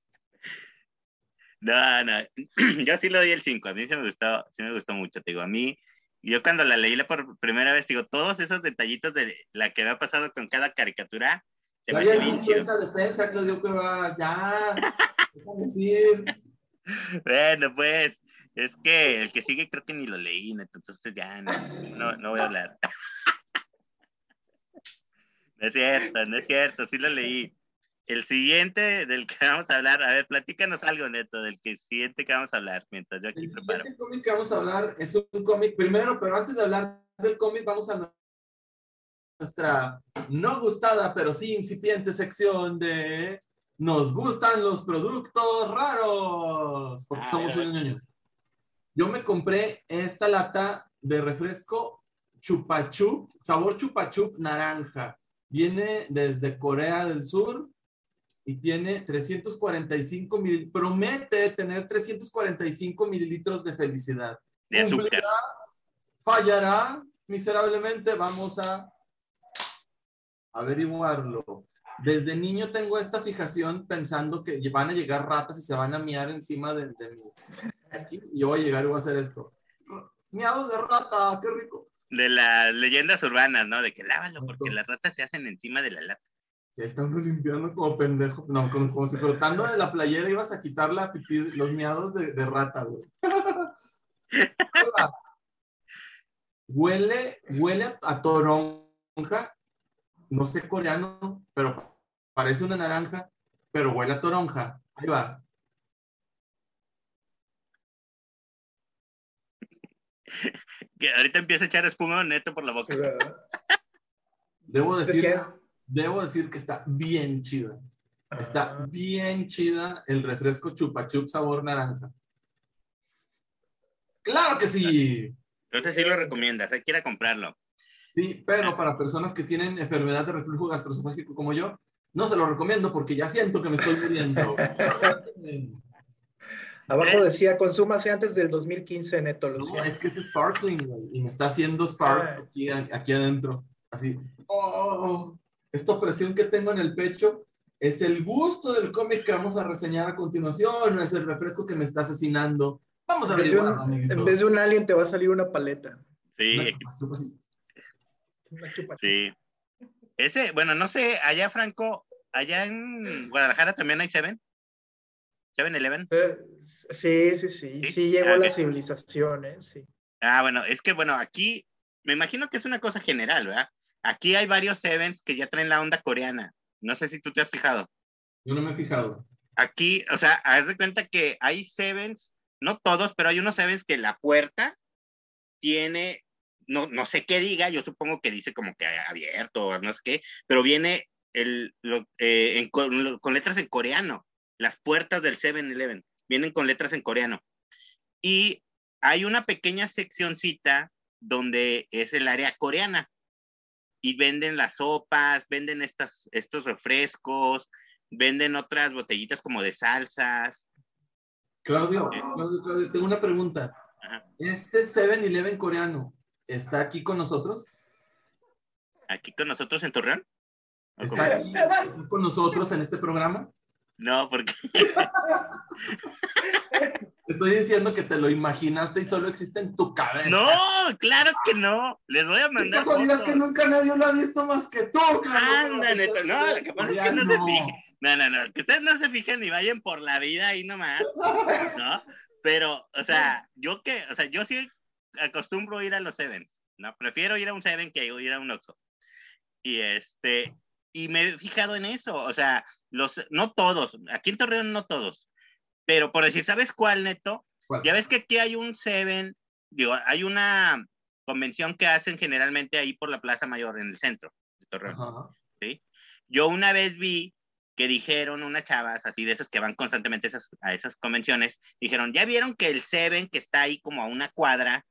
Speaker 3: No. Yo sí le doy el 5. A mí sí me gustó mucho. Te digo, a mí, yo cuando la leí por primera vez, digo, todos esos detallitos de la que había pasado con cada caricatura.
Speaker 2: Ya habías dicho esa defensa, Claudio Cuevas. Ya. Déjame decir.
Speaker 3: Bueno, pues, es que el que sigue creo que ni lo leí, entonces ya no voy a hablar. No es cierto, sí lo leí. El siguiente del que vamos a hablar, a ver, platícanos algo, Neto, siguiente que vamos a hablar, mientras yo aquí preparo.
Speaker 2: El siguiente cómic que vamos a hablar es un cómic, primero, pero antes de hablar del cómic, vamos a nuestra no gustada, pero sí incipiente sección de nos gustan los productos raros, porque somos unos niños. Yo me compré esta lata de refresco Chupa Chup, sabor Chupa Chup naranja. Viene desde Corea del Sur y tiene 345 mil, promete tener 345 mililitros de felicidad.
Speaker 3: De azúcar.
Speaker 2: ¿Cumplirá? ¿Fallará miserablemente? Vamos a averiguarlo. Desde niño tengo esta fijación pensando que van a llegar ratas y se van a miar encima de mí. Aquí, y yo voy a llegar y voy a hacer esto. Miados de rata, qué rico.
Speaker 3: De las leyendas urbanas, ¿no? De que lávalo porque las ratas se hacen encima de la lata.
Speaker 2: Se está uno limpiando como pendejo. No, como si flotando de la playera ibas a quitar la pipí, los miados de rata, güey. Huele a toronja. No sé coreano, pero parece una naranja, pero huele a toronja. Ahí va.
Speaker 3: Que ahorita empieza a echar espuma Neto por la boca.
Speaker 2: Debo decir que está bien chida. Está bien chida el refresco Chupa Chup sabor naranja. ¡Claro que sí!
Speaker 3: Entonces sí lo recomiendas, hay que ir a comprarlo.
Speaker 2: Sí, pero para personas que tienen enfermedad de reflujo gastroesofágico como yo, no se lo recomiendo porque ya siento que me estoy muriendo.
Speaker 4: Abajo decía, consúmase antes del 2015, Neto.
Speaker 2: No, es que es sparkling, güey, y me está haciendo sparks aquí adentro. Así, esta presión que tengo en el pecho es el gusto del cómic que vamos a reseñar a continuación, no es el refresco que me está asesinando. Vamos a averiguarlo, amiguito.
Speaker 4: En vez de un alien te va a salir una paleta.
Speaker 3: Sí.
Speaker 4: Una chupa.
Speaker 3: Sí. Ese, bueno, no sé, allá, Franco, allá en Guadalajara también hay 7-Eleven.
Speaker 4: Sí, llegó la civilización, sí.
Speaker 3: Bueno, es que, bueno, aquí, me imagino que es una cosa general, ¿verdad? Aquí hay varios Sevens que ya traen la onda coreana. No sé si tú te has fijado.
Speaker 2: Yo no me he fijado.
Speaker 3: Aquí, o sea, haz de cuenta que hay Sevens, no todos, pero hay unos Sevens que la puerta tiene, no sé qué diga, yo supongo que dice como que abierto, no sé qué, pero viene con letras en coreano. Las puertas del 7-Eleven vienen con letras en coreano. Y hay una pequeña seccioncita donde es el área coreana. Y venden las sopas, venden estos refrescos, venden otras botellitas como de salsas.
Speaker 2: Claudio, tengo una pregunta.
Speaker 3: Ajá.
Speaker 2: ¿Este 7-Eleven coreano está aquí con nosotros?
Speaker 3: ¿Aquí con nosotros en Torreón?
Speaker 2: ¿Está aquí con nosotros en este programa?
Speaker 3: No, porque...
Speaker 2: Estoy diciendo que te lo imaginaste y solo existe en tu cabeza.
Speaker 3: No, claro que no. Les voy a
Speaker 2: Qué
Speaker 3: mandar
Speaker 2: casualidad
Speaker 3: fotos.
Speaker 2: que nunca nadie lo ha visto más que tú, Claudio.
Speaker 3: Anda, neta. No, lo que pasa es que no se fijen. No, que ustedes no se fijen y vayan por la vida ahí nomás, ¿no? Pero, o sea, yo sí acostumbro ir a los Sevens, ¿no? Prefiero ir a un Seven que ir a un Oxxo. Y me he fijado en eso, o sea, no todos, aquí en Torreón no todos, pero por decir, ¿sabes cuál, Neto?
Speaker 2: ¿Cuál?
Speaker 3: Ya ves que aquí hay un Seven, digo, hay una convención que hacen generalmente ahí por la Plaza Mayor, en el centro de Torreón, ¿sí? Yo una vez vi que dijeron unas chavas, así de esas que van constantemente a esas convenciones, dijeron, ¿ya vieron que el Seven que está ahí como a una cuadra,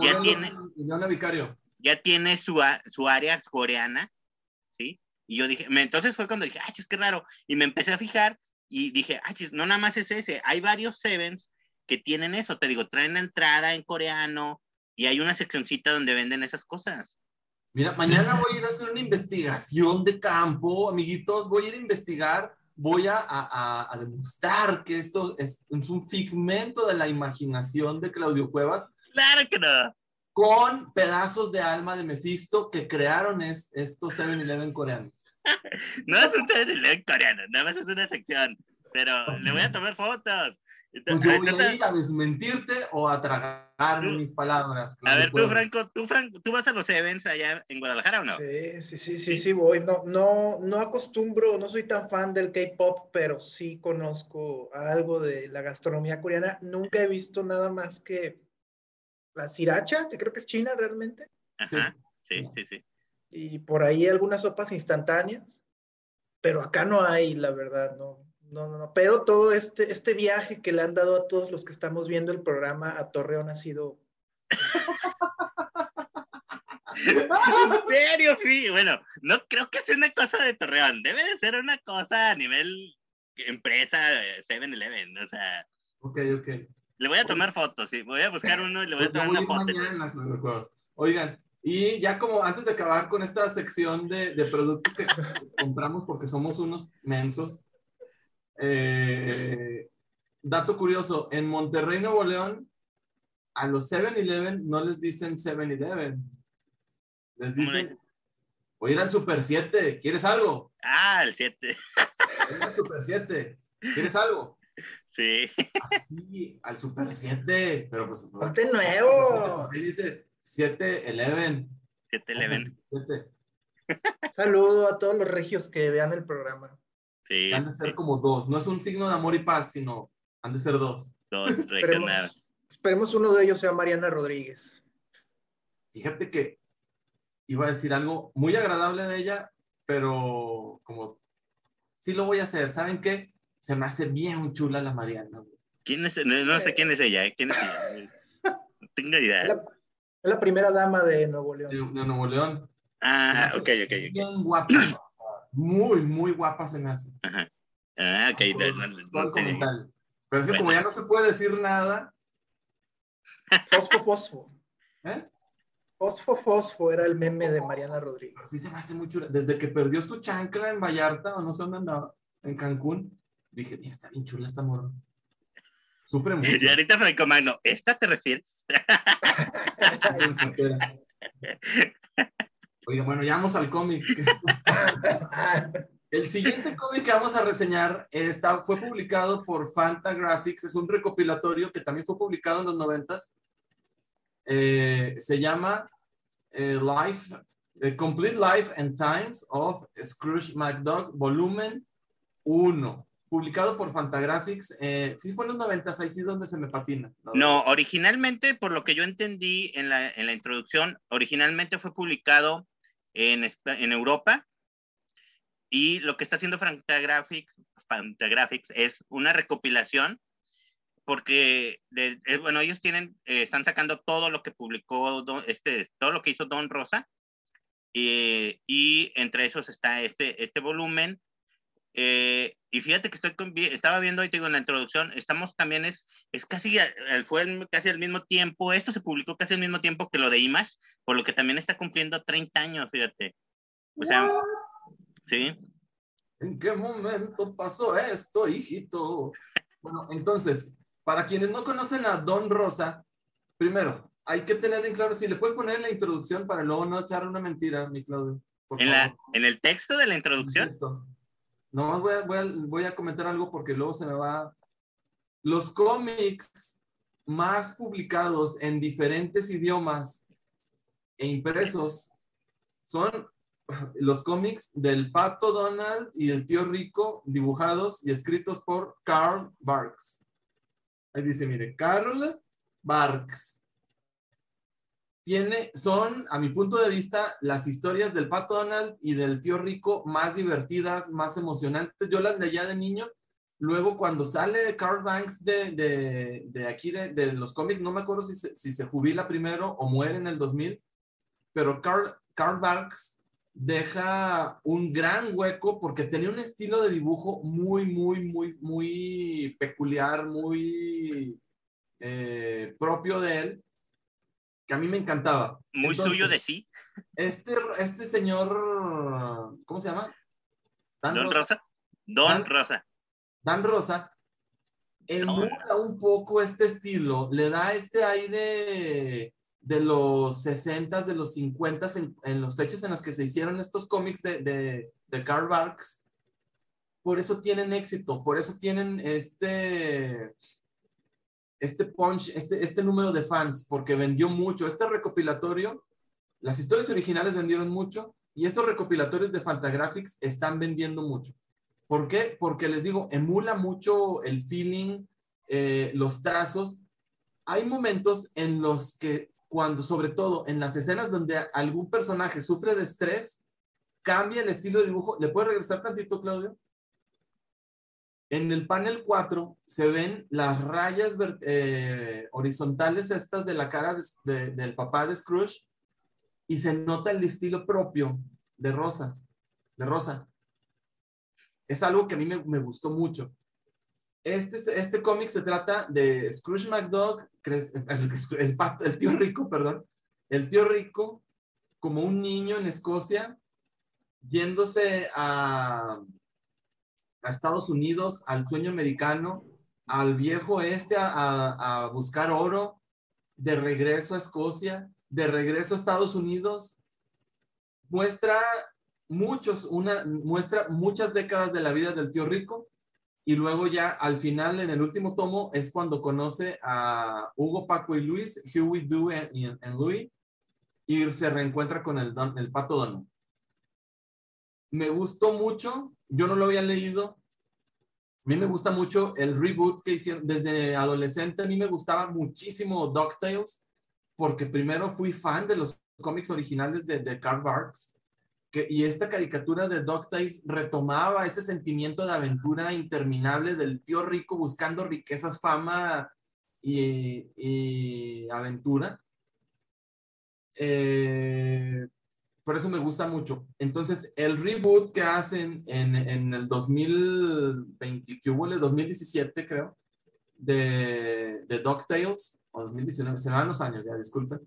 Speaker 3: ya tiene su área coreana? ¿Sí? Y yo dije, entonces fue cuando dije, ay, es que raro, y me empecé a fijar, y dije, ay, no nada más es ese, hay varios Sevens que tienen eso, te digo, traen la entrada en coreano, y hay una seccioncita donde venden esas cosas.
Speaker 2: Mira, mañana voy a ir a hacer una investigación de campo, amiguitos, voy a ir a investigar, voy a demostrar que esto es un figmento de la imaginación de Claudio Cuevas.
Speaker 3: ¡Claro que no!
Speaker 2: Con pedazos de alma de Mephisto que crearon estos 7-Eleven coreanos.
Speaker 3: No es un 7-Eleven coreano, nada más es una sección, pero le voy a tomar fotos.
Speaker 2: Pues yo voy a ir a desmentirte o a tragar mis palabras.
Speaker 3: A ver, tú, Franco, ¿tú vas a los events allá en Guadalajara o no?
Speaker 4: Sí, voy. No acostumbro, no soy tan fan del K-pop, pero sí conozco algo de la gastronomía coreana. Nunca he visto nada más que la sriracha, que creo que es china realmente.
Speaker 3: Ajá, sí.
Speaker 4: Y por ahí algunas sopas instantáneas, pero acá no hay, la verdad, no. Pero todo este viaje que le han dado a todos los que estamos viendo el programa a Torreón ha sido...
Speaker 3: ¿En serio? Sí, bueno, no creo que sea una cosa de Torreón, debe de ser una cosa a nivel empresa 7-Eleven, o sea...
Speaker 2: Ok.
Speaker 3: Le voy a tomar fotos, sí, voy a buscar uno y le voy a tomar una foto.
Speaker 2: Mañana, oigan, y ya como antes de acabar con esta sección de productos que compramos porque somos unos mensos, dato curioso, en Monterrey, Nuevo León, a los 7-Eleven no les dicen 7-Eleven, les dicen, voy a ir al Super 7, ¿quieres algo?
Speaker 3: Ah, el 7.
Speaker 2: Voy a ir al Super 7, ¿quieres algo?
Speaker 3: Sí.
Speaker 2: Sí, al Super 7, pero pues...
Speaker 4: ¡Ponte nuevo!
Speaker 2: Ahí dice 7-Eleven.
Speaker 3: 7-Eleven.
Speaker 4: Saludo a todos los regios que vean el programa.
Speaker 3: Sí.
Speaker 2: Han de ser como 2. No es un signo de amor y paz, sino han de ser 2.
Speaker 3: 2 regionales.
Speaker 4: Esperemos uno de ellos sea Mariana Rodríguez.
Speaker 2: Fíjate que iba a decir algo muy agradable de ella, pero como sí lo voy a hacer. ¿Saben qué? Se me hace bien chula la Mariana.
Speaker 3: ¿Quién es? No sé quién es ella. ¿Quién es ella? No tengo idea.
Speaker 4: Es la primera dama de Nuevo León.
Speaker 2: De Nuevo León.
Speaker 3: Ah, ok.
Speaker 2: Bien guapa. ¿No? O sea, muy, muy guapa se me hace.
Speaker 3: Ajá. Ah, ok.
Speaker 2: No comentario. Pero es que como ya no se puede decir nada.
Speaker 4: Fosfo.
Speaker 2: ¿Eh?
Speaker 4: Fosfo era el meme de Mariana Rodríguez.
Speaker 2: Pero sí se me hace muy chula. Desde que perdió su chancla en Vallarta, o no sé dónde andaba, en Cancún, dije, mira, está bien chula esta morra. Sufre mucho.
Speaker 3: Y ahorita Franco Magno, ¿esta te refieres?
Speaker 2: Oiga, bueno, ya vamos al cómic. El siguiente cómic que vamos a reseñar fue publicado por Fantagraphics. Es un recopilatorio que también fue publicado en los 90s. Se llama Complete Life and Times of Scrooge McDuck, volumen 1. Publicado por Fantagraphics. Sí fue en los 90s, ahí sí donde se me patina.
Speaker 3: No, originalmente, por lo que yo entendí en la introducción, originalmente fue publicado en Europa, y lo que está haciendo Fantagraphics es una recopilación, porque bueno, ellos están sacando todo lo que publicó todo lo que hizo Don Rosa, y entre esos está este volumen, Y fíjate que estaba viendo ahí, te digo, en la introducción, estamos también, casi, casi al mismo tiempo, esto se publicó casi al mismo tiempo que lo de Image, por lo que también está cumpliendo 30 años, fíjate. O sea,
Speaker 2: What?
Speaker 3: sí.
Speaker 2: ¿En qué momento pasó esto, hijito? Bueno, entonces, para quienes no conocen a Don Rosa, primero, hay que tener en claro, si le puedes poner en la introducción para luego no echar una mentira, mi Claudio, por favor.
Speaker 3: En el texto de la introducción.
Speaker 2: Texto. Nomás voy a comentar algo porque luego se me va. Los cómics más publicados en diferentes idiomas e impresos son los cómics del Pato Donald y el Tío Rico, dibujados y escritos por Carl Barks. Ahí dice, mire, Carl Barks. Son, a mi punto de vista, las historias del Pato Donald y del Tío Rico más divertidas, más emocionantes. Yo las leía de niño. Luego, cuando sale Carl Barks de aquí, de los cómics, no me acuerdo si se jubila primero o muere en el 2000, pero Carl Barks deja un gran hueco porque tenía un estilo de dibujo muy peculiar, muy propio de él, que a mí me encantaba.
Speaker 3: Muy
Speaker 2: Entonces,
Speaker 3: suyo de sí.
Speaker 2: Este señor, ¿cómo se llama?
Speaker 3: Don Rosa. Don Rosa.
Speaker 2: Dan Rosa emula un poco este estilo, le da este aire de los 60s, de los 50s, en las fechas en las que se hicieron estos cómics de Karl Barks. Por eso tienen éxito, por eso tienen este punch, este número de fans, porque vendió mucho. Este recopilatorio, las historias originales vendieron mucho y estos recopilatorios de Fantagraphics están vendiendo mucho. ¿Por qué? Porque les digo, emula mucho el feeling, los trazos. Hay momentos en los que, sobre todo en las escenas donde algún personaje sufre de estrés, cambia el estilo de dibujo. ¿Le puedes regresar tantito, Claudio? En el panel 4 se ven las rayas horizontales estas de la cara del papá de Scrooge y se nota el estilo propio de Rosa. Es algo que a mí me gustó mucho. Este cómic se trata de Scrooge McDuck, el tío rico, perdón. El tío rico, como un niño en Escocia, yéndose a Estados Unidos, al sueño americano, al viejo oeste a buscar oro, de regreso a Escocia, de regreso a Estados Unidos. Muestra muchas décadas de la vida del tío rico y luego ya al final, en el último tomo, es cuando conoce a Hugo, Paco y Luis, Huey, Dewey y Louie, y se reencuentra con el Pato Donald. Me gustó mucho, yo no lo había leído. A mí me gusta mucho el reboot que hicieron desde adolescente. A mí me gustaba muchísimo DuckTales, porque primero fui fan de los cómics originales de Karl Barks, y esta caricatura de DuckTales retomaba ese sentimiento de aventura interminable del tío rico buscando riquezas, fama y aventura. Por eso me gusta mucho. Entonces, el reboot que hacen en el 2020, que hubo en el 2017, creo, de DuckTales, o 2019, se me van los años, ya disculpen,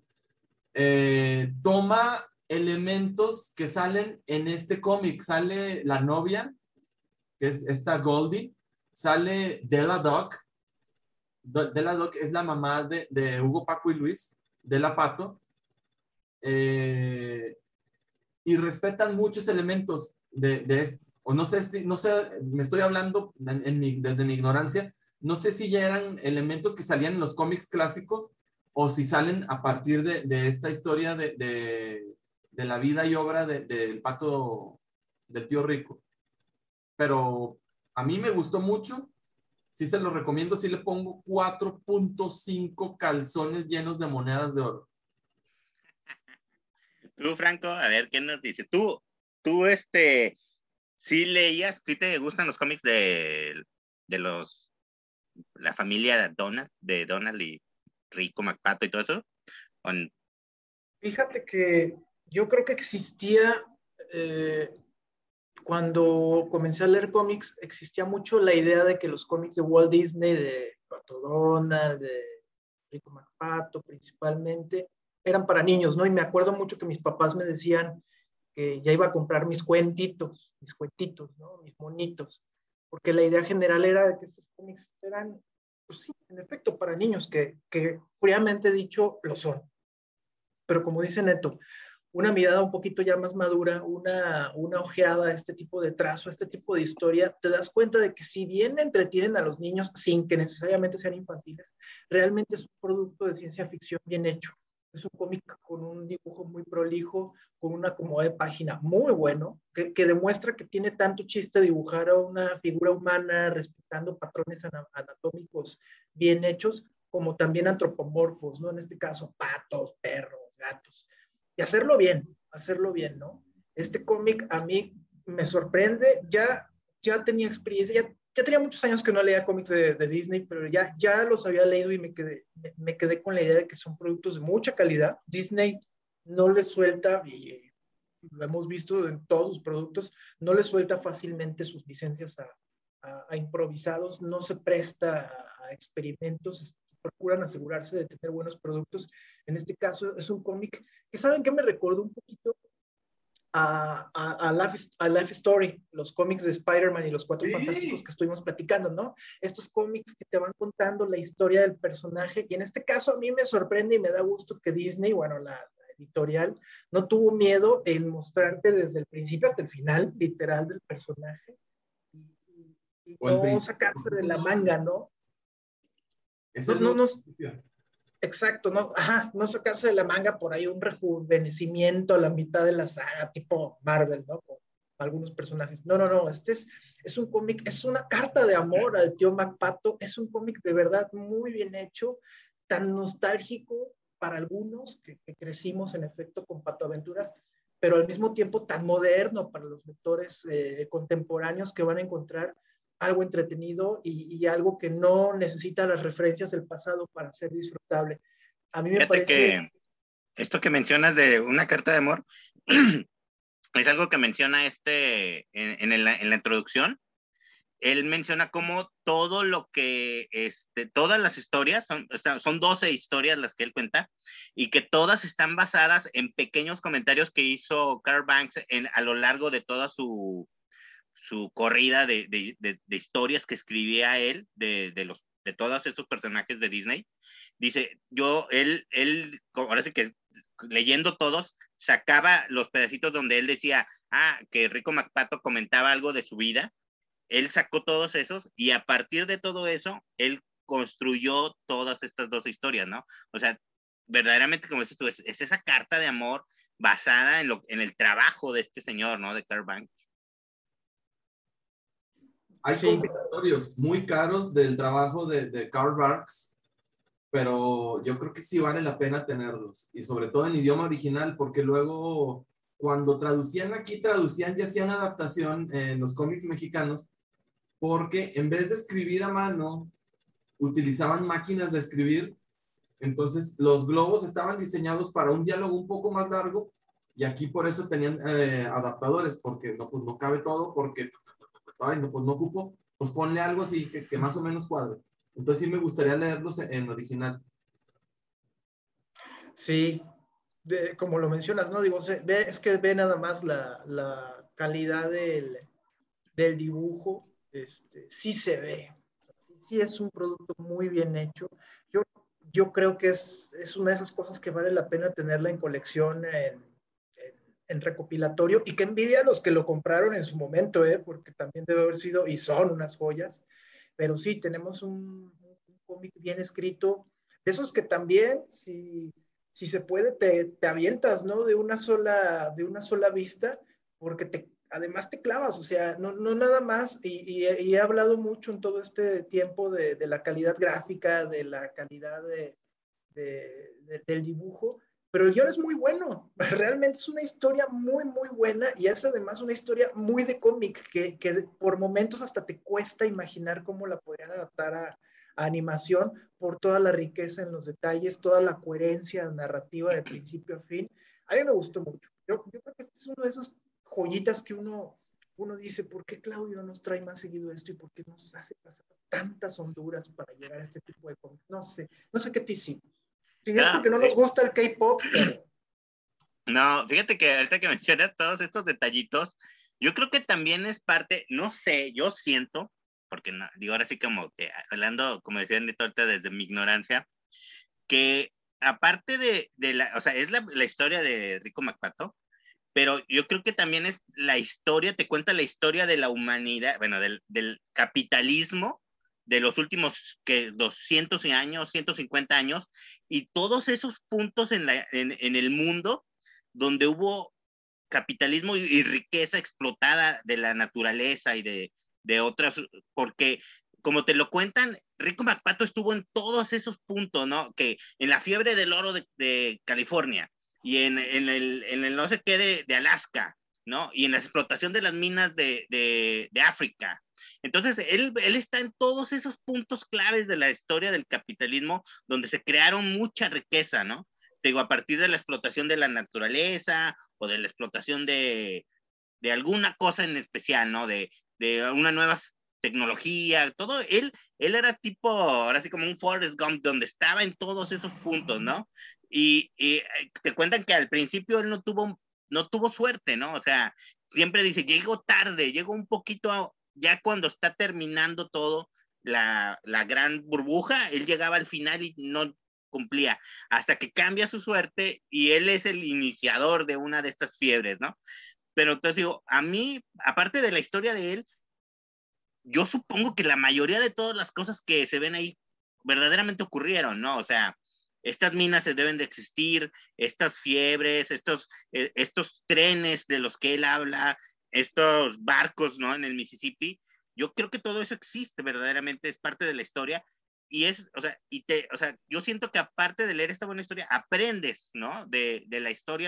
Speaker 2: toma elementos que salen en este cómic. Sale la novia, que es esta Goldie, sale Della Duck. Della Duck es la mamá de Hugo, Paco y Luis, Della Pato. Y respetan muchos elementos de esto. O no sé, me estoy hablando desde mi ignorancia, no sé si ya eran elementos que salían en los cómics clásicos o si salen a partir de esta historia de la vida y obra del Pato, del tío rico. Pero a mí me gustó mucho, sí se lo recomiendo, sí le pongo 4.5 calzones llenos de monedas de oro.
Speaker 3: Tú, Franco, a ver, ¿qué nos dice? Tú, ¿sí leías, sí te gustan los cómics de la familia de Donald y Rico, McPato y todo eso?
Speaker 4: Fíjate que yo creo que existía cuando comencé a leer cómics, existía mucho la idea de que los cómics de Walt Disney, de Pato Donald, de Rico McPato principalmente, eran para niños, ¿no? Y me acuerdo mucho que mis papás me decían que ya iba a comprar mis cuentitos, ¿no? Mis monitos, porque la idea general era de que estos cómics eran, pues sí, en efecto, para niños, que fríamente dicho lo son. Pero como dice Neto, una mirada un poquito ya más madura, una ojeada a este tipo de trazo, a este tipo de historia, te das cuenta de que si bien entretienen a los niños sin que necesariamente sean infantiles, realmente es un producto de ciencia ficción bien hecho. Es un cómic con un dibujo muy prolijo, con un acomodo de página muy bueno, que demuestra que tiene tanto chiste dibujar a una figura humana respetando patrones anatómicos bien hechos, como también antropomorfos, ¿no? En este caso, patos, perros, gatos. Y hacerlo bien, ¿no? Este cómic a mí me sorprende, ya tenía experiencia, ya tenía muchos años que no leía cómics de Disney, pero ya los había leído y me quedé con la idea de que son productos de mucha calidad. Disney no les suelta, y lo hemos visto en todos sus productos, no les suelta fácilmente sus licencias a improvisados, no se presta a experimentos, procuran asegurarse de tener buenos productos. En este caso es un cómic que, ¿saben qué me recordó un poquito? A Life Story, los cómics de Spider-Man y los Cuatro Fantásticos que estuvimos platicando, ¿no? Estos cómics que te van contando la historia del personaje, y en este caso a mí me sorprende y me da gusto que Disney, bueno, la editorial, no tuvo miedo en mostrarte desde el principio hasta el final, literal, del personaje, y no sacarse de la manga, ¿no? No, exacto, no sacarse de la manga por ahí un rejuvenecimiento a la mitad de la saga, tipo Marvel, ¿no? Con algunos personajes. No, es un cómic, es una carta de amor al tío McPato, es un cómic de verdad muy bien hecho, tan nostálgico para algunos que crecimos en efecto con Pato Aventuras, pero al mismo tiempo tan moderno para los lectores contemporáneos que van a encontrar algo entretenido y algo que no necesita las referencias del pasado para ser disfrutable. A mí me
Speaker 3: Fíjate
Speaker 4: parece...
Speaker 3: que esto que mencionas de una carta de amor es algo que menciona en la introducción. Él menciona cómo todo lo que, todas las historias, son 12 historias las que él cuenta, y que todas están basadas en pequeños comentarios que hizo Carl Banks a lo largo de toda su corrida de historias que escribía él, de todos estos personajes de Disney. Dice, ahora sí que leyendo todos, sacaba los pedacitos donde él decía, que Rico McPato comentaba algo de su vida. Él sacó todos esos y a partir de todo eso, él construyó todas estas 12 historias, ¿no? O sea, verdaderamente, como dices tú, es esa carta de amor basada en el trabajo de este señor, ¿no? De Carl Banks.
Speaker 2: Hay compilatorios muy caros del trabajo de Carl Barks, pero yo creo que sí vale la pena tenerlos, y sobre todo en idioma original, porque luego cuando traducían aquí, traducían y hacían adaptación en los cómics mexicanos, porque en vez de escribir a mano, utilizaban máquinas de escribir. Entonces los globos estaban diseñados para un diálogo un poco más largo, y aquí por eso tenían adaptadores, porque no, pues no cabe todo, porque no, pues no ocupo, pues ponle algo así que más o menos cuadre. Entonces sí me gustaría leerlos en original.
Speaker 4: Sí, como lo mencionas, ¿no? Digo, es que ve nada más la calidad del dibujo, sí se ve, sí es un producto muy bien hecho. Yo creo que es una de esas cosas que vale la pena tenerla en colección, en recopilatorio, y que envidia a los que lo compraron en su momento, porque también debe haber sido, y son unas joyas, pero sí, tenemos un cómic bien escrito, de esos que también, si se puede, te avientas, ¿no? De una sola vista, porque además te clavas, o sea, no nada más, y he hablado mucho en todo este tiempo de la calidad gráfica, de la calidad del dibujo, pero el guión es muy bueno, realmente es una historia muy, muy buena, y es además una historia muy de cómic, que por momentos hasta te cuesta imaginar cómo la podrían adaptar a animación, por toda la riqueza en los detalles, toda la coherencia narrativa de principio a fin. A mí me gustó mucho. Yo creo que este es uno de esos joyitas que uno uno dice, ¿por qué Claudio nos trae más seguido esto y por qué nos hace pasar tantas honduras para llegar a este tipo de cómics? No sé qué te hicimos. Si es porque no nos gusta el K-pop, pero...
Speaker 3: No, fíjate que ahorita que mencionas todos estos detallitos, yo creo que también es parte, no sé, yo siento, porque no, digo ahora sí como que hablando, como decía Neto ahorita desde mi ignorancia, que aparte de la, o sea, es la historia de Rico McPato, pero yo creo que también es la historia, te cuenta la historia de la humanidad, bueno, del capitalismo de los últimos que 200 años, 150 años, y todos esos puntos en el mundo donde hubo capitalismo y riqueza explotada de la naturaleza y de otras, porque como te lo cuentan, Rico McPato estuvo en todos esos puntos, ¿no? Que en la fiebre del oro de California y en el no sé qué de Alaska, ¿no? Y en la explotación de las minas de África. Entonces, él está en todos esos puntos claves de la historia del capitalismo donde se crearon mucha riqueza, ¿no? Te digo, a partir de la explotación de la naturaleza o de la explotación de alguna cosa en especial, ¿no? De una nueva tecnología, todo, él era tipo, ahora sí como un Forrest Gump, donde estaba en todos esos puntos, ¿no? Y te cuentan que al principio él no tuvo suerte, ¿no? O sea, siempre dice, llego tarde, llego un poquito ya cuando está terminando todo, la gran burbuja, él llegaba al final y no cumplía, hasta que cambia su suerte y él es el iniciador de una de estas fiebres, ¿no? Pero entonces digo, a mí, aparte de la historia de él, yo supongo que la mayoría de todas las cosas que se ven ahí verdaderamente ocurrieron, ¿no? O sea, estas minas se deben de existir, estas fiebres, estos trenes de los que él habla, estos barcos, ¿no? En el Mississippi, yo creo que todo eso existe verdaderamente, es parte de la historia y es, o sea, o sea, yo siento que aparte de leer esta buena historia, aprendes, ¿no? De la historia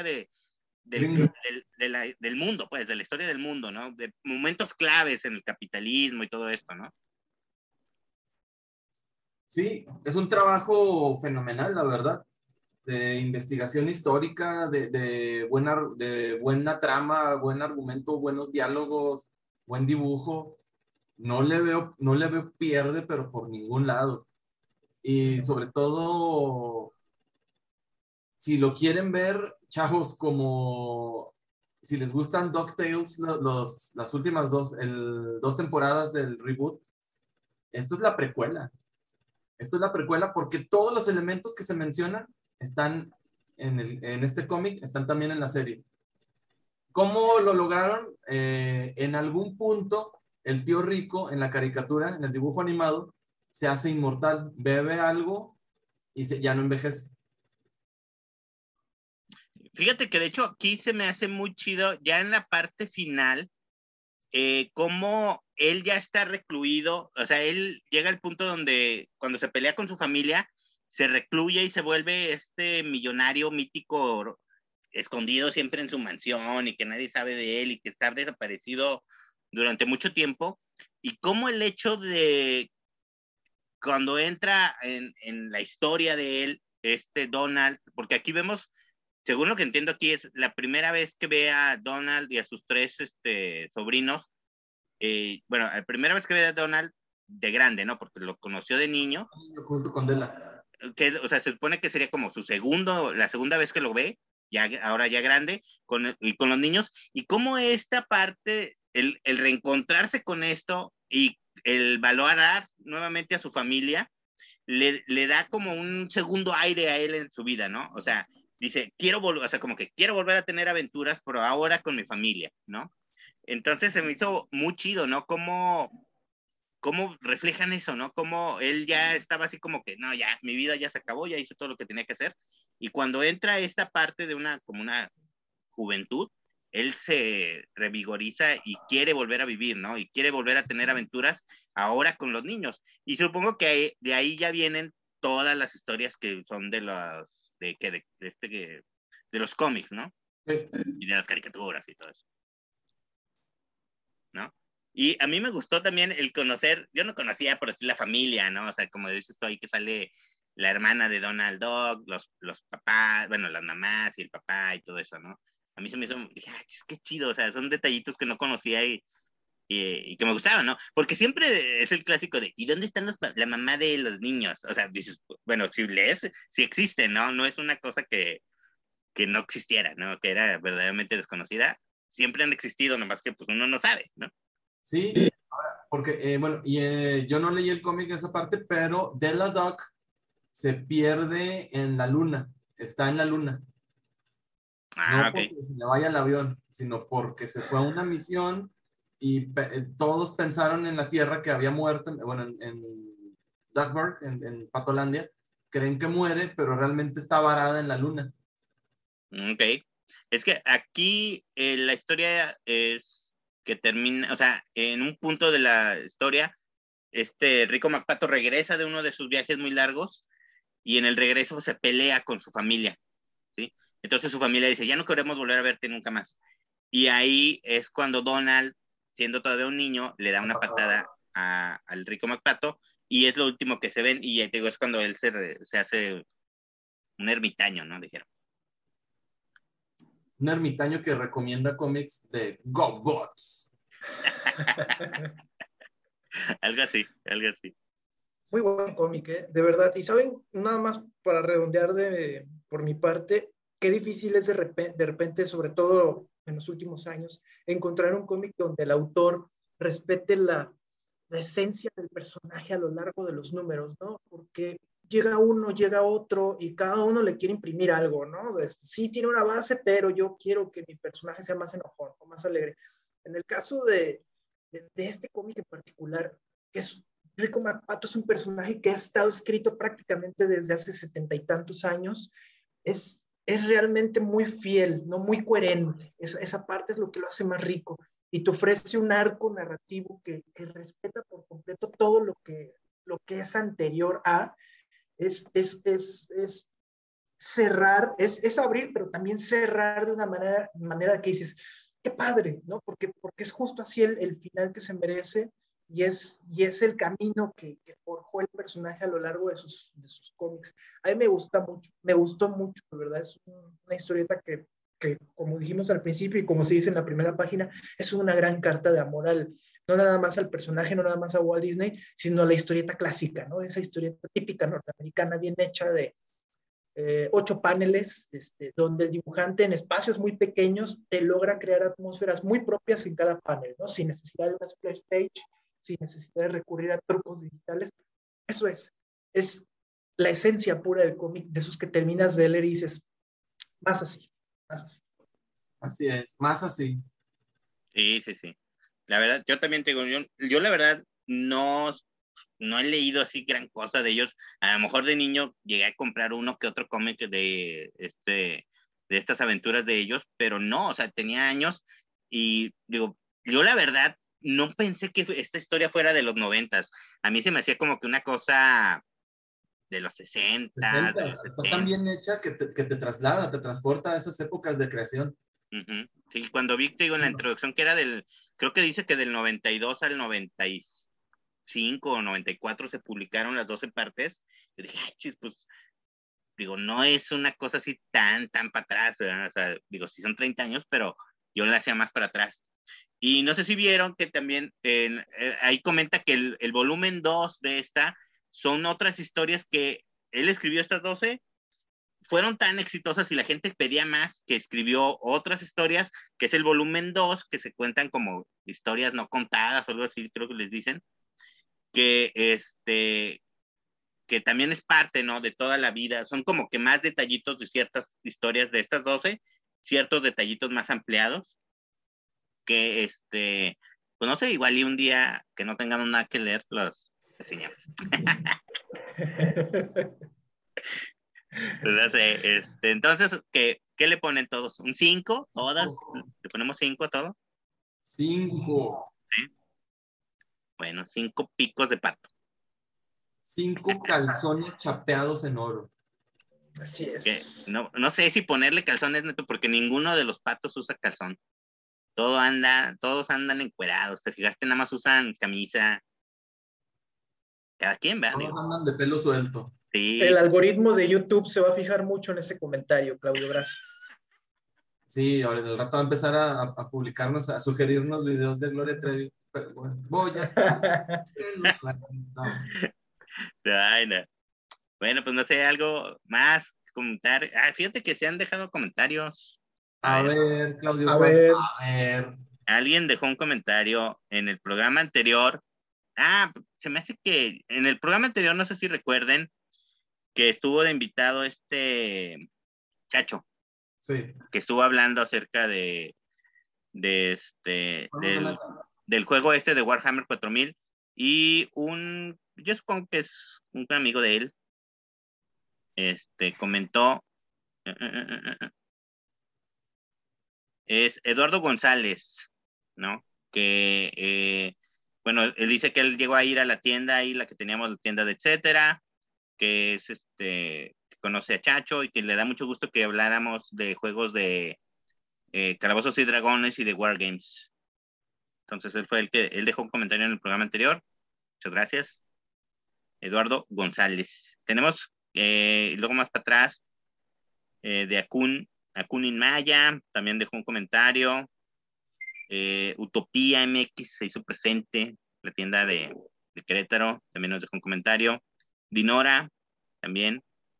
Speaker 3: del mundo, pues, de la historia del mundo, ¿no? De momentos claves en el capitalismo y todo esto, ¿no?
Speaker 2: Sí, es un trabajo fenomenal, la verdad, de investigación histórica, de buena trama, buen argumento, buenos diálogos, buen dibujo. No le veo pierde, pero por ningún lado. Y sobre todo, si lo quieren ver, chavos, como si les gustan DuckTales, las últimas dos temporadas del reboot, esto es la precuela. Esto es la precuela porque todos los elementos que se mencionan están en este cómic, están también en la serie. ¿Cómo lo lograron? En algún punto, el tío Rico en la caricatura, en el dibujo animado, se hace inmortal, bebe algo y ya no envejece.
Speaker 3: Fíjate que de hecho aquí se me hace muy chido, ya en la parte final, cómo él ya está recluido, o sea, él llega al punto donde cuando se pelea con su familia, se recluye y se vuelve este millonario mítico escondido siempre en su mansión y que nadie sabe de él y que está desaparecido durante mucho tiempo. Y cómo el hecho de cuando entra en la historia de él, este Donald, porque aquí vemos, según lo que entiendo aquí, es la primera vez que ve a Donald y a sus tres sobrinos. Bueno, la primera vez que ve a Donald de grande, ¿no? Porque lo conoció de niño.
Speaker 2: Junto con Della.
Speaker 3: O sea, se supone que sería como la segunda vez que lo ve, ya, ahora ya grande, y con los niños. Y cómo esta parte, el reencontrarse con esto y el valorar nuevamente a su familia, le da como un segundo aire a él en su vida, ¿no? O sea, dice, o sea, como que quiero volver a tener aventuras, pero ahora con mi familia, ¿no? Entonces se me hizo muy chido, ¿no? Cómo reflejan eso, ¿no? Cómo él ya estaba así como que, no, ya, mi vida ya se acabó, ya hice todo lo que tenía que hacer. Y cuando entra esta parte de como una juventud, él se revigoriza y quiere volver a vivir, ¿no? Y quiere volver a tener aventuras ahora con los niños. Y supongo que de ahí ya vienen todas las historias que son de los cómics, ¿no? Y de las caricaturas y todo eso, ¿no? Y a mí me gustó también el conocer, yo no conocía por decir la familia, ¿no? O sea, como dices tú ahí que sale la hermana de Donald Duck, los papás, bueno, las mamás y el papá y todo eso, ¿no? A mí se me hizo, dije, qué chido, o sea, son detallitos que no conocía y y que me gustaba, ¿no? Porque siempre es el clásico de, ¿y dónde están la mamá de los niños? O sea, dices, bueno, si lees, si existe, ¿no? No es una cosa que no existiera, ¿no? Que era verdaderamente desconocida. Siempre han existido, nomás que pues uno no sabe, ¿no?
Speaker 2: Sí, porque, bueno, yo no leí el cómic de esa parte, pero Della Doc se pierde en la luna, está en la luna. No
Speaker 3: Ah, ok.
Speaker 2: porque se le vaya el avión, sino porque se fue a una misión y todos pensaron en la Tierra que había muerto, bueno, en Duckburg, en Patolandia, creen que muere, pero realmente está varada en la luna.
Speaker 3: Ok. Es que aquí la historia es que termina, o sea, en un punto de la historia, Rico McPato regresa de uno de sus viajes muy largos y en el regreso se pelea con su familia, ¿sí? Entonces su familia dice, ya no queremos volver a verte nunca más. Y ahí es cuando Donald, siendo todavía un niño, le da una patada al Rico McPato y es lo último que se ven y te digo, es cuando él se hace un ermitaño, ¿no? Dijeron.
Speaker 2: Un ermitaño que recomienda cómics de GoBots.
Speaker 3: Algo así, algo así.
Speaker 4: Muy buen cómic, de verdad. Y saben, nada más para redondear por mi parte, qué difícil es de repente, sobre todo en los últimos años, encontrar un cómic donde el autor respete la esencia del personaje a lo largo de los números, ¿no? Porque llega uno, llega otro y cada uno le quiere imprimir algo, ¿no? Sí tiene una base, pero yo quiero que mi personaje sea más enojón o más alegre. En el caso de este cómic en particular, que es Rico McPato, es un personaje que ha estado escrito prácticamente desde hace 70 y tantos años. Es realmente muy fiel, ¿no? Muy coherente. Esa parte es lo que lo hace más rico. Y te ofrece un arco narrativo que respeta por completo todo lo que es anterior a. Es cerrar, es abrir, pero también cerrar de una manera que dices, qué padre, ¿no? Porque es justo así el final que se merece y es el camino que forjó el personaje a lo largo de sus cómics. A mí me gustó mucho, de verdad, es una historieta que, como dijimos al principio y como se dice en la primera página, es una gran carta de amor no nada más al personaje, no nada más a Walt Disney, sino a la historieta clásica, ¿no? Esa historieta típica norteamericana, bien hecha de 8 paneles, donde el dibujante en espacios muy pequeños te logra crear atmósferas muy propias en cada panel, ¿no? Sin necesidad de una splash page, sin necesidad de recurrir a trucos digitales. Eso es la esencia pura del cómic, de esos que terminas de leer y dices, más así, más así.
Speaker 2: Así es, más así.
Speaker 3: Sí, sí, sí. La verdad, yo también te digo, yo la verdad no he leído así gran cosa de ellos. A lo mejor de niño llegué a comprar uno que otro cómic de estas aventuras de ellos, pero no, o sea, tenía años y digo, yo la verdad no pensé que esta historia fuera de los 90s. A mí se me hacía como que una cosa de los 60, de los
Speaker 2: Está tan
Speaker 3: 70.
Speaker 2: bien hecha que te traslada, te transporta a esas épocas de creación.
Speaker 3: Uh-huh. Sí, cuando vi, te digo, en la introducción que era creo que dice que del 92 al 95 o 94 se publicaron las 12 partes. Yo dije, ay, chis, pues, digo, no es una cosa así tan para atrás, ¿verdad? O sea, digo, sí son 30 años, pero yo la hacía más para atrás. Y no sé si vieron que también ahí comenta que el volumen 2 de esta son otras historias que él escribió estas 12, fueron tan exitosas y la gente pedía más, que escribió otras historias, que es el volumen 2, que se cuentan como historias no contadas o algo así, creo que les dicen, que que también es parte, ¿no? De toda la vida. Son como que más detallitos de ciertas historias de estas 12, ciertos detallitos más ampliados, que pues no sé, igual y un día que no tengamos nada que leer, los enseñamos. No sé, entonces, ¿qué le ponen todos? ¿Un 5? ¿Todas? ¿Le ponemos 5 a todo?
Speaker 2: 5.
Speaker 3: Sí. Bueno, 5 picos de pato.
Speaker 2: 5 calzones chapeados en oro.
Speaker 4: Así
Speaker 3: Que
Speaker 4: es.
Speaker 3: no sé si ponerle calzones neto, porque ninguno de los patos usa calzón. Todos andan encuerados. ¿Te fijaste? Nada más usan camisa. Cada quien, ¿verdad?
Speaker 2: Todos
Speaker 3: Digo,
Speaker 2: andan de pelo suelto.
Speaker 3: sí,
Speaker 4: El algoritmo de YouTube se va a fijar mucho en ese comentario, Claudio, gracias.
Speaker 2: Sí, ahora el rato va a empezar a publicarnos, a sugerirnos videos de Gloria Trevi. Pero bueno, voy a... No.
Speaker 3: Ay, no. Bueno, pues no sé, algo más que comentar. Fíjate que se han dejado comentarios.
Speaker 2: A ver, Claudio,
Speaker 4: A ver.
Speaker 2: a ver.
Speaker 3: Alguien dejó un comentario en el programa anterior. Se me hace que en el programa anterior, no sé si recuerden, que estuvo de invitado Chacho,
Speaker 2: Sí.
Speaker 3: que estuvo hablando acerca del juego de Warhammer 4000 y yo supongo que es un amigo de él, comentó, es Eduardo González, ¿no? Que, bueno, él dice que él llegó a ir a la tienda ahí, la que teníamos, la tienda de etcétera, que es que conoce a Chacho y que le da mucho gusto que habláramos de juegos de Calabozos y Dragones y de Wargames. Entonces él dejó un comentario en el programa anterior. Muchas gracias, Eduardo González. Tenemos luego más para atrás de Akun Inmaya, también dejó un comentario. Utopía MX se hizo presente, la tienda de Querétaro, también nos dejó un comentario. Dinora, también.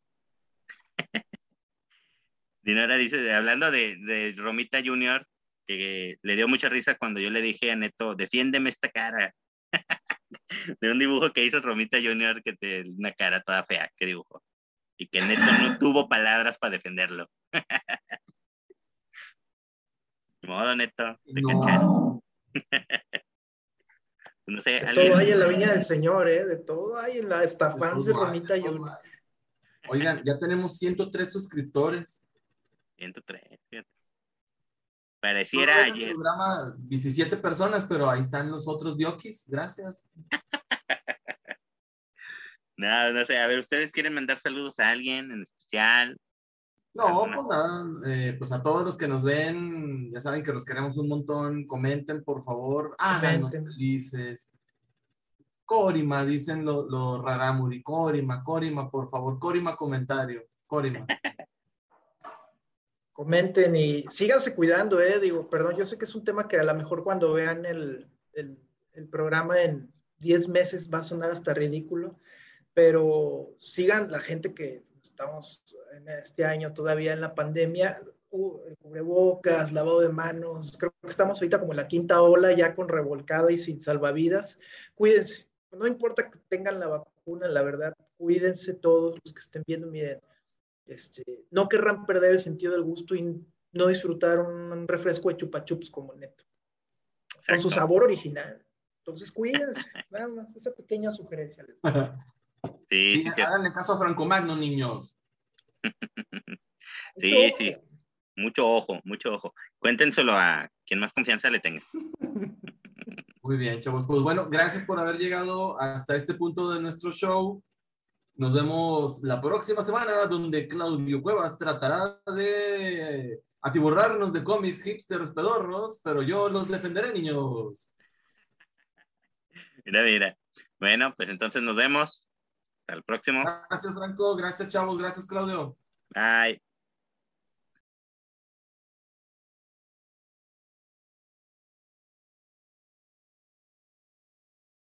Speaker 3: Dinora dice, hablando de Romita Junior, que le dio mucha risa cuando yo le dije a Neto, defiéndeme esta cara. De un dibujo que hizo Romita Junior, una cara toda fea que dibujó. Y que Neto no tuvo palabras para defenderlo. De modo, Neto, te cacharon. No sé,
Speaker 4: De
Speaker 3: alguien.
Speaker 4: todo hay en la viña del Señor, ¿eh? De todo hay en la estafans de Romita Junior.
Speaker 2: Oigan, ya tenemos 103 suscriptores.
Speaker 3: 103, fíjate. Pareciera ayer.
Speaker 2: Programa 17 personas, pero ahí están los otros diokis. Gracias.
Speaker 3: No sé, a ver, ¿ustedes quieren mandar saludos a alguien en especial?
Speaker 2: No, pues nada, pues a todos los que nos ven, ya saben que los queremos un montón. Comenten, por favor, háganos felices. Corima, dicen los Raramuri. Corima, por favor, Corima comentario. Corima.
Speaker 4: Comenten y síganse cuidando, digo, perdón, yo sé que es un tema que a lo mejor cuando vean el programa en 10 meses va a sonar hasta ridículo, pero sigan la gente que estamos en este año todavía en la pandemia, el cubrebocas, lavado de manos, creo que estamos ahorita como en la quinta ola ya con revolcada y sin salvavidas. Cuídense, no importa que tengan la vacuna, la verdad, cuídense todos los que estén viendo, miren, no querrán perder el sentido del gusto y no disfrutar un refresco de chupa chups como Neto, con su sabor original. Entonces, cuídense, nada más, esa pequeña sugerencia.
Speaker 2: Sí, háganle caso a Franco Magno, niños.
Speaker 3: Sí, mucho ojo. Cuéntenselo a quien más confianza le tenga.
Speaker 2: Muy bien, chavos. Pues bueno, gracias por haber llegado hasta este punto de nuestro show. Nos vemos la próxima semana, donde Claudio Cuevas tratará de atiborrarnos de cómics hipster pedorros, pero yo los defenderé, niños.
Speaker 3: Mira. Bueno, pues entonces nos vemos. Hasta el próximo.
Speaker 2: Gracias, Franco. Gracias, chavos. Gracias, Claudio.
Speaker 3: Bye.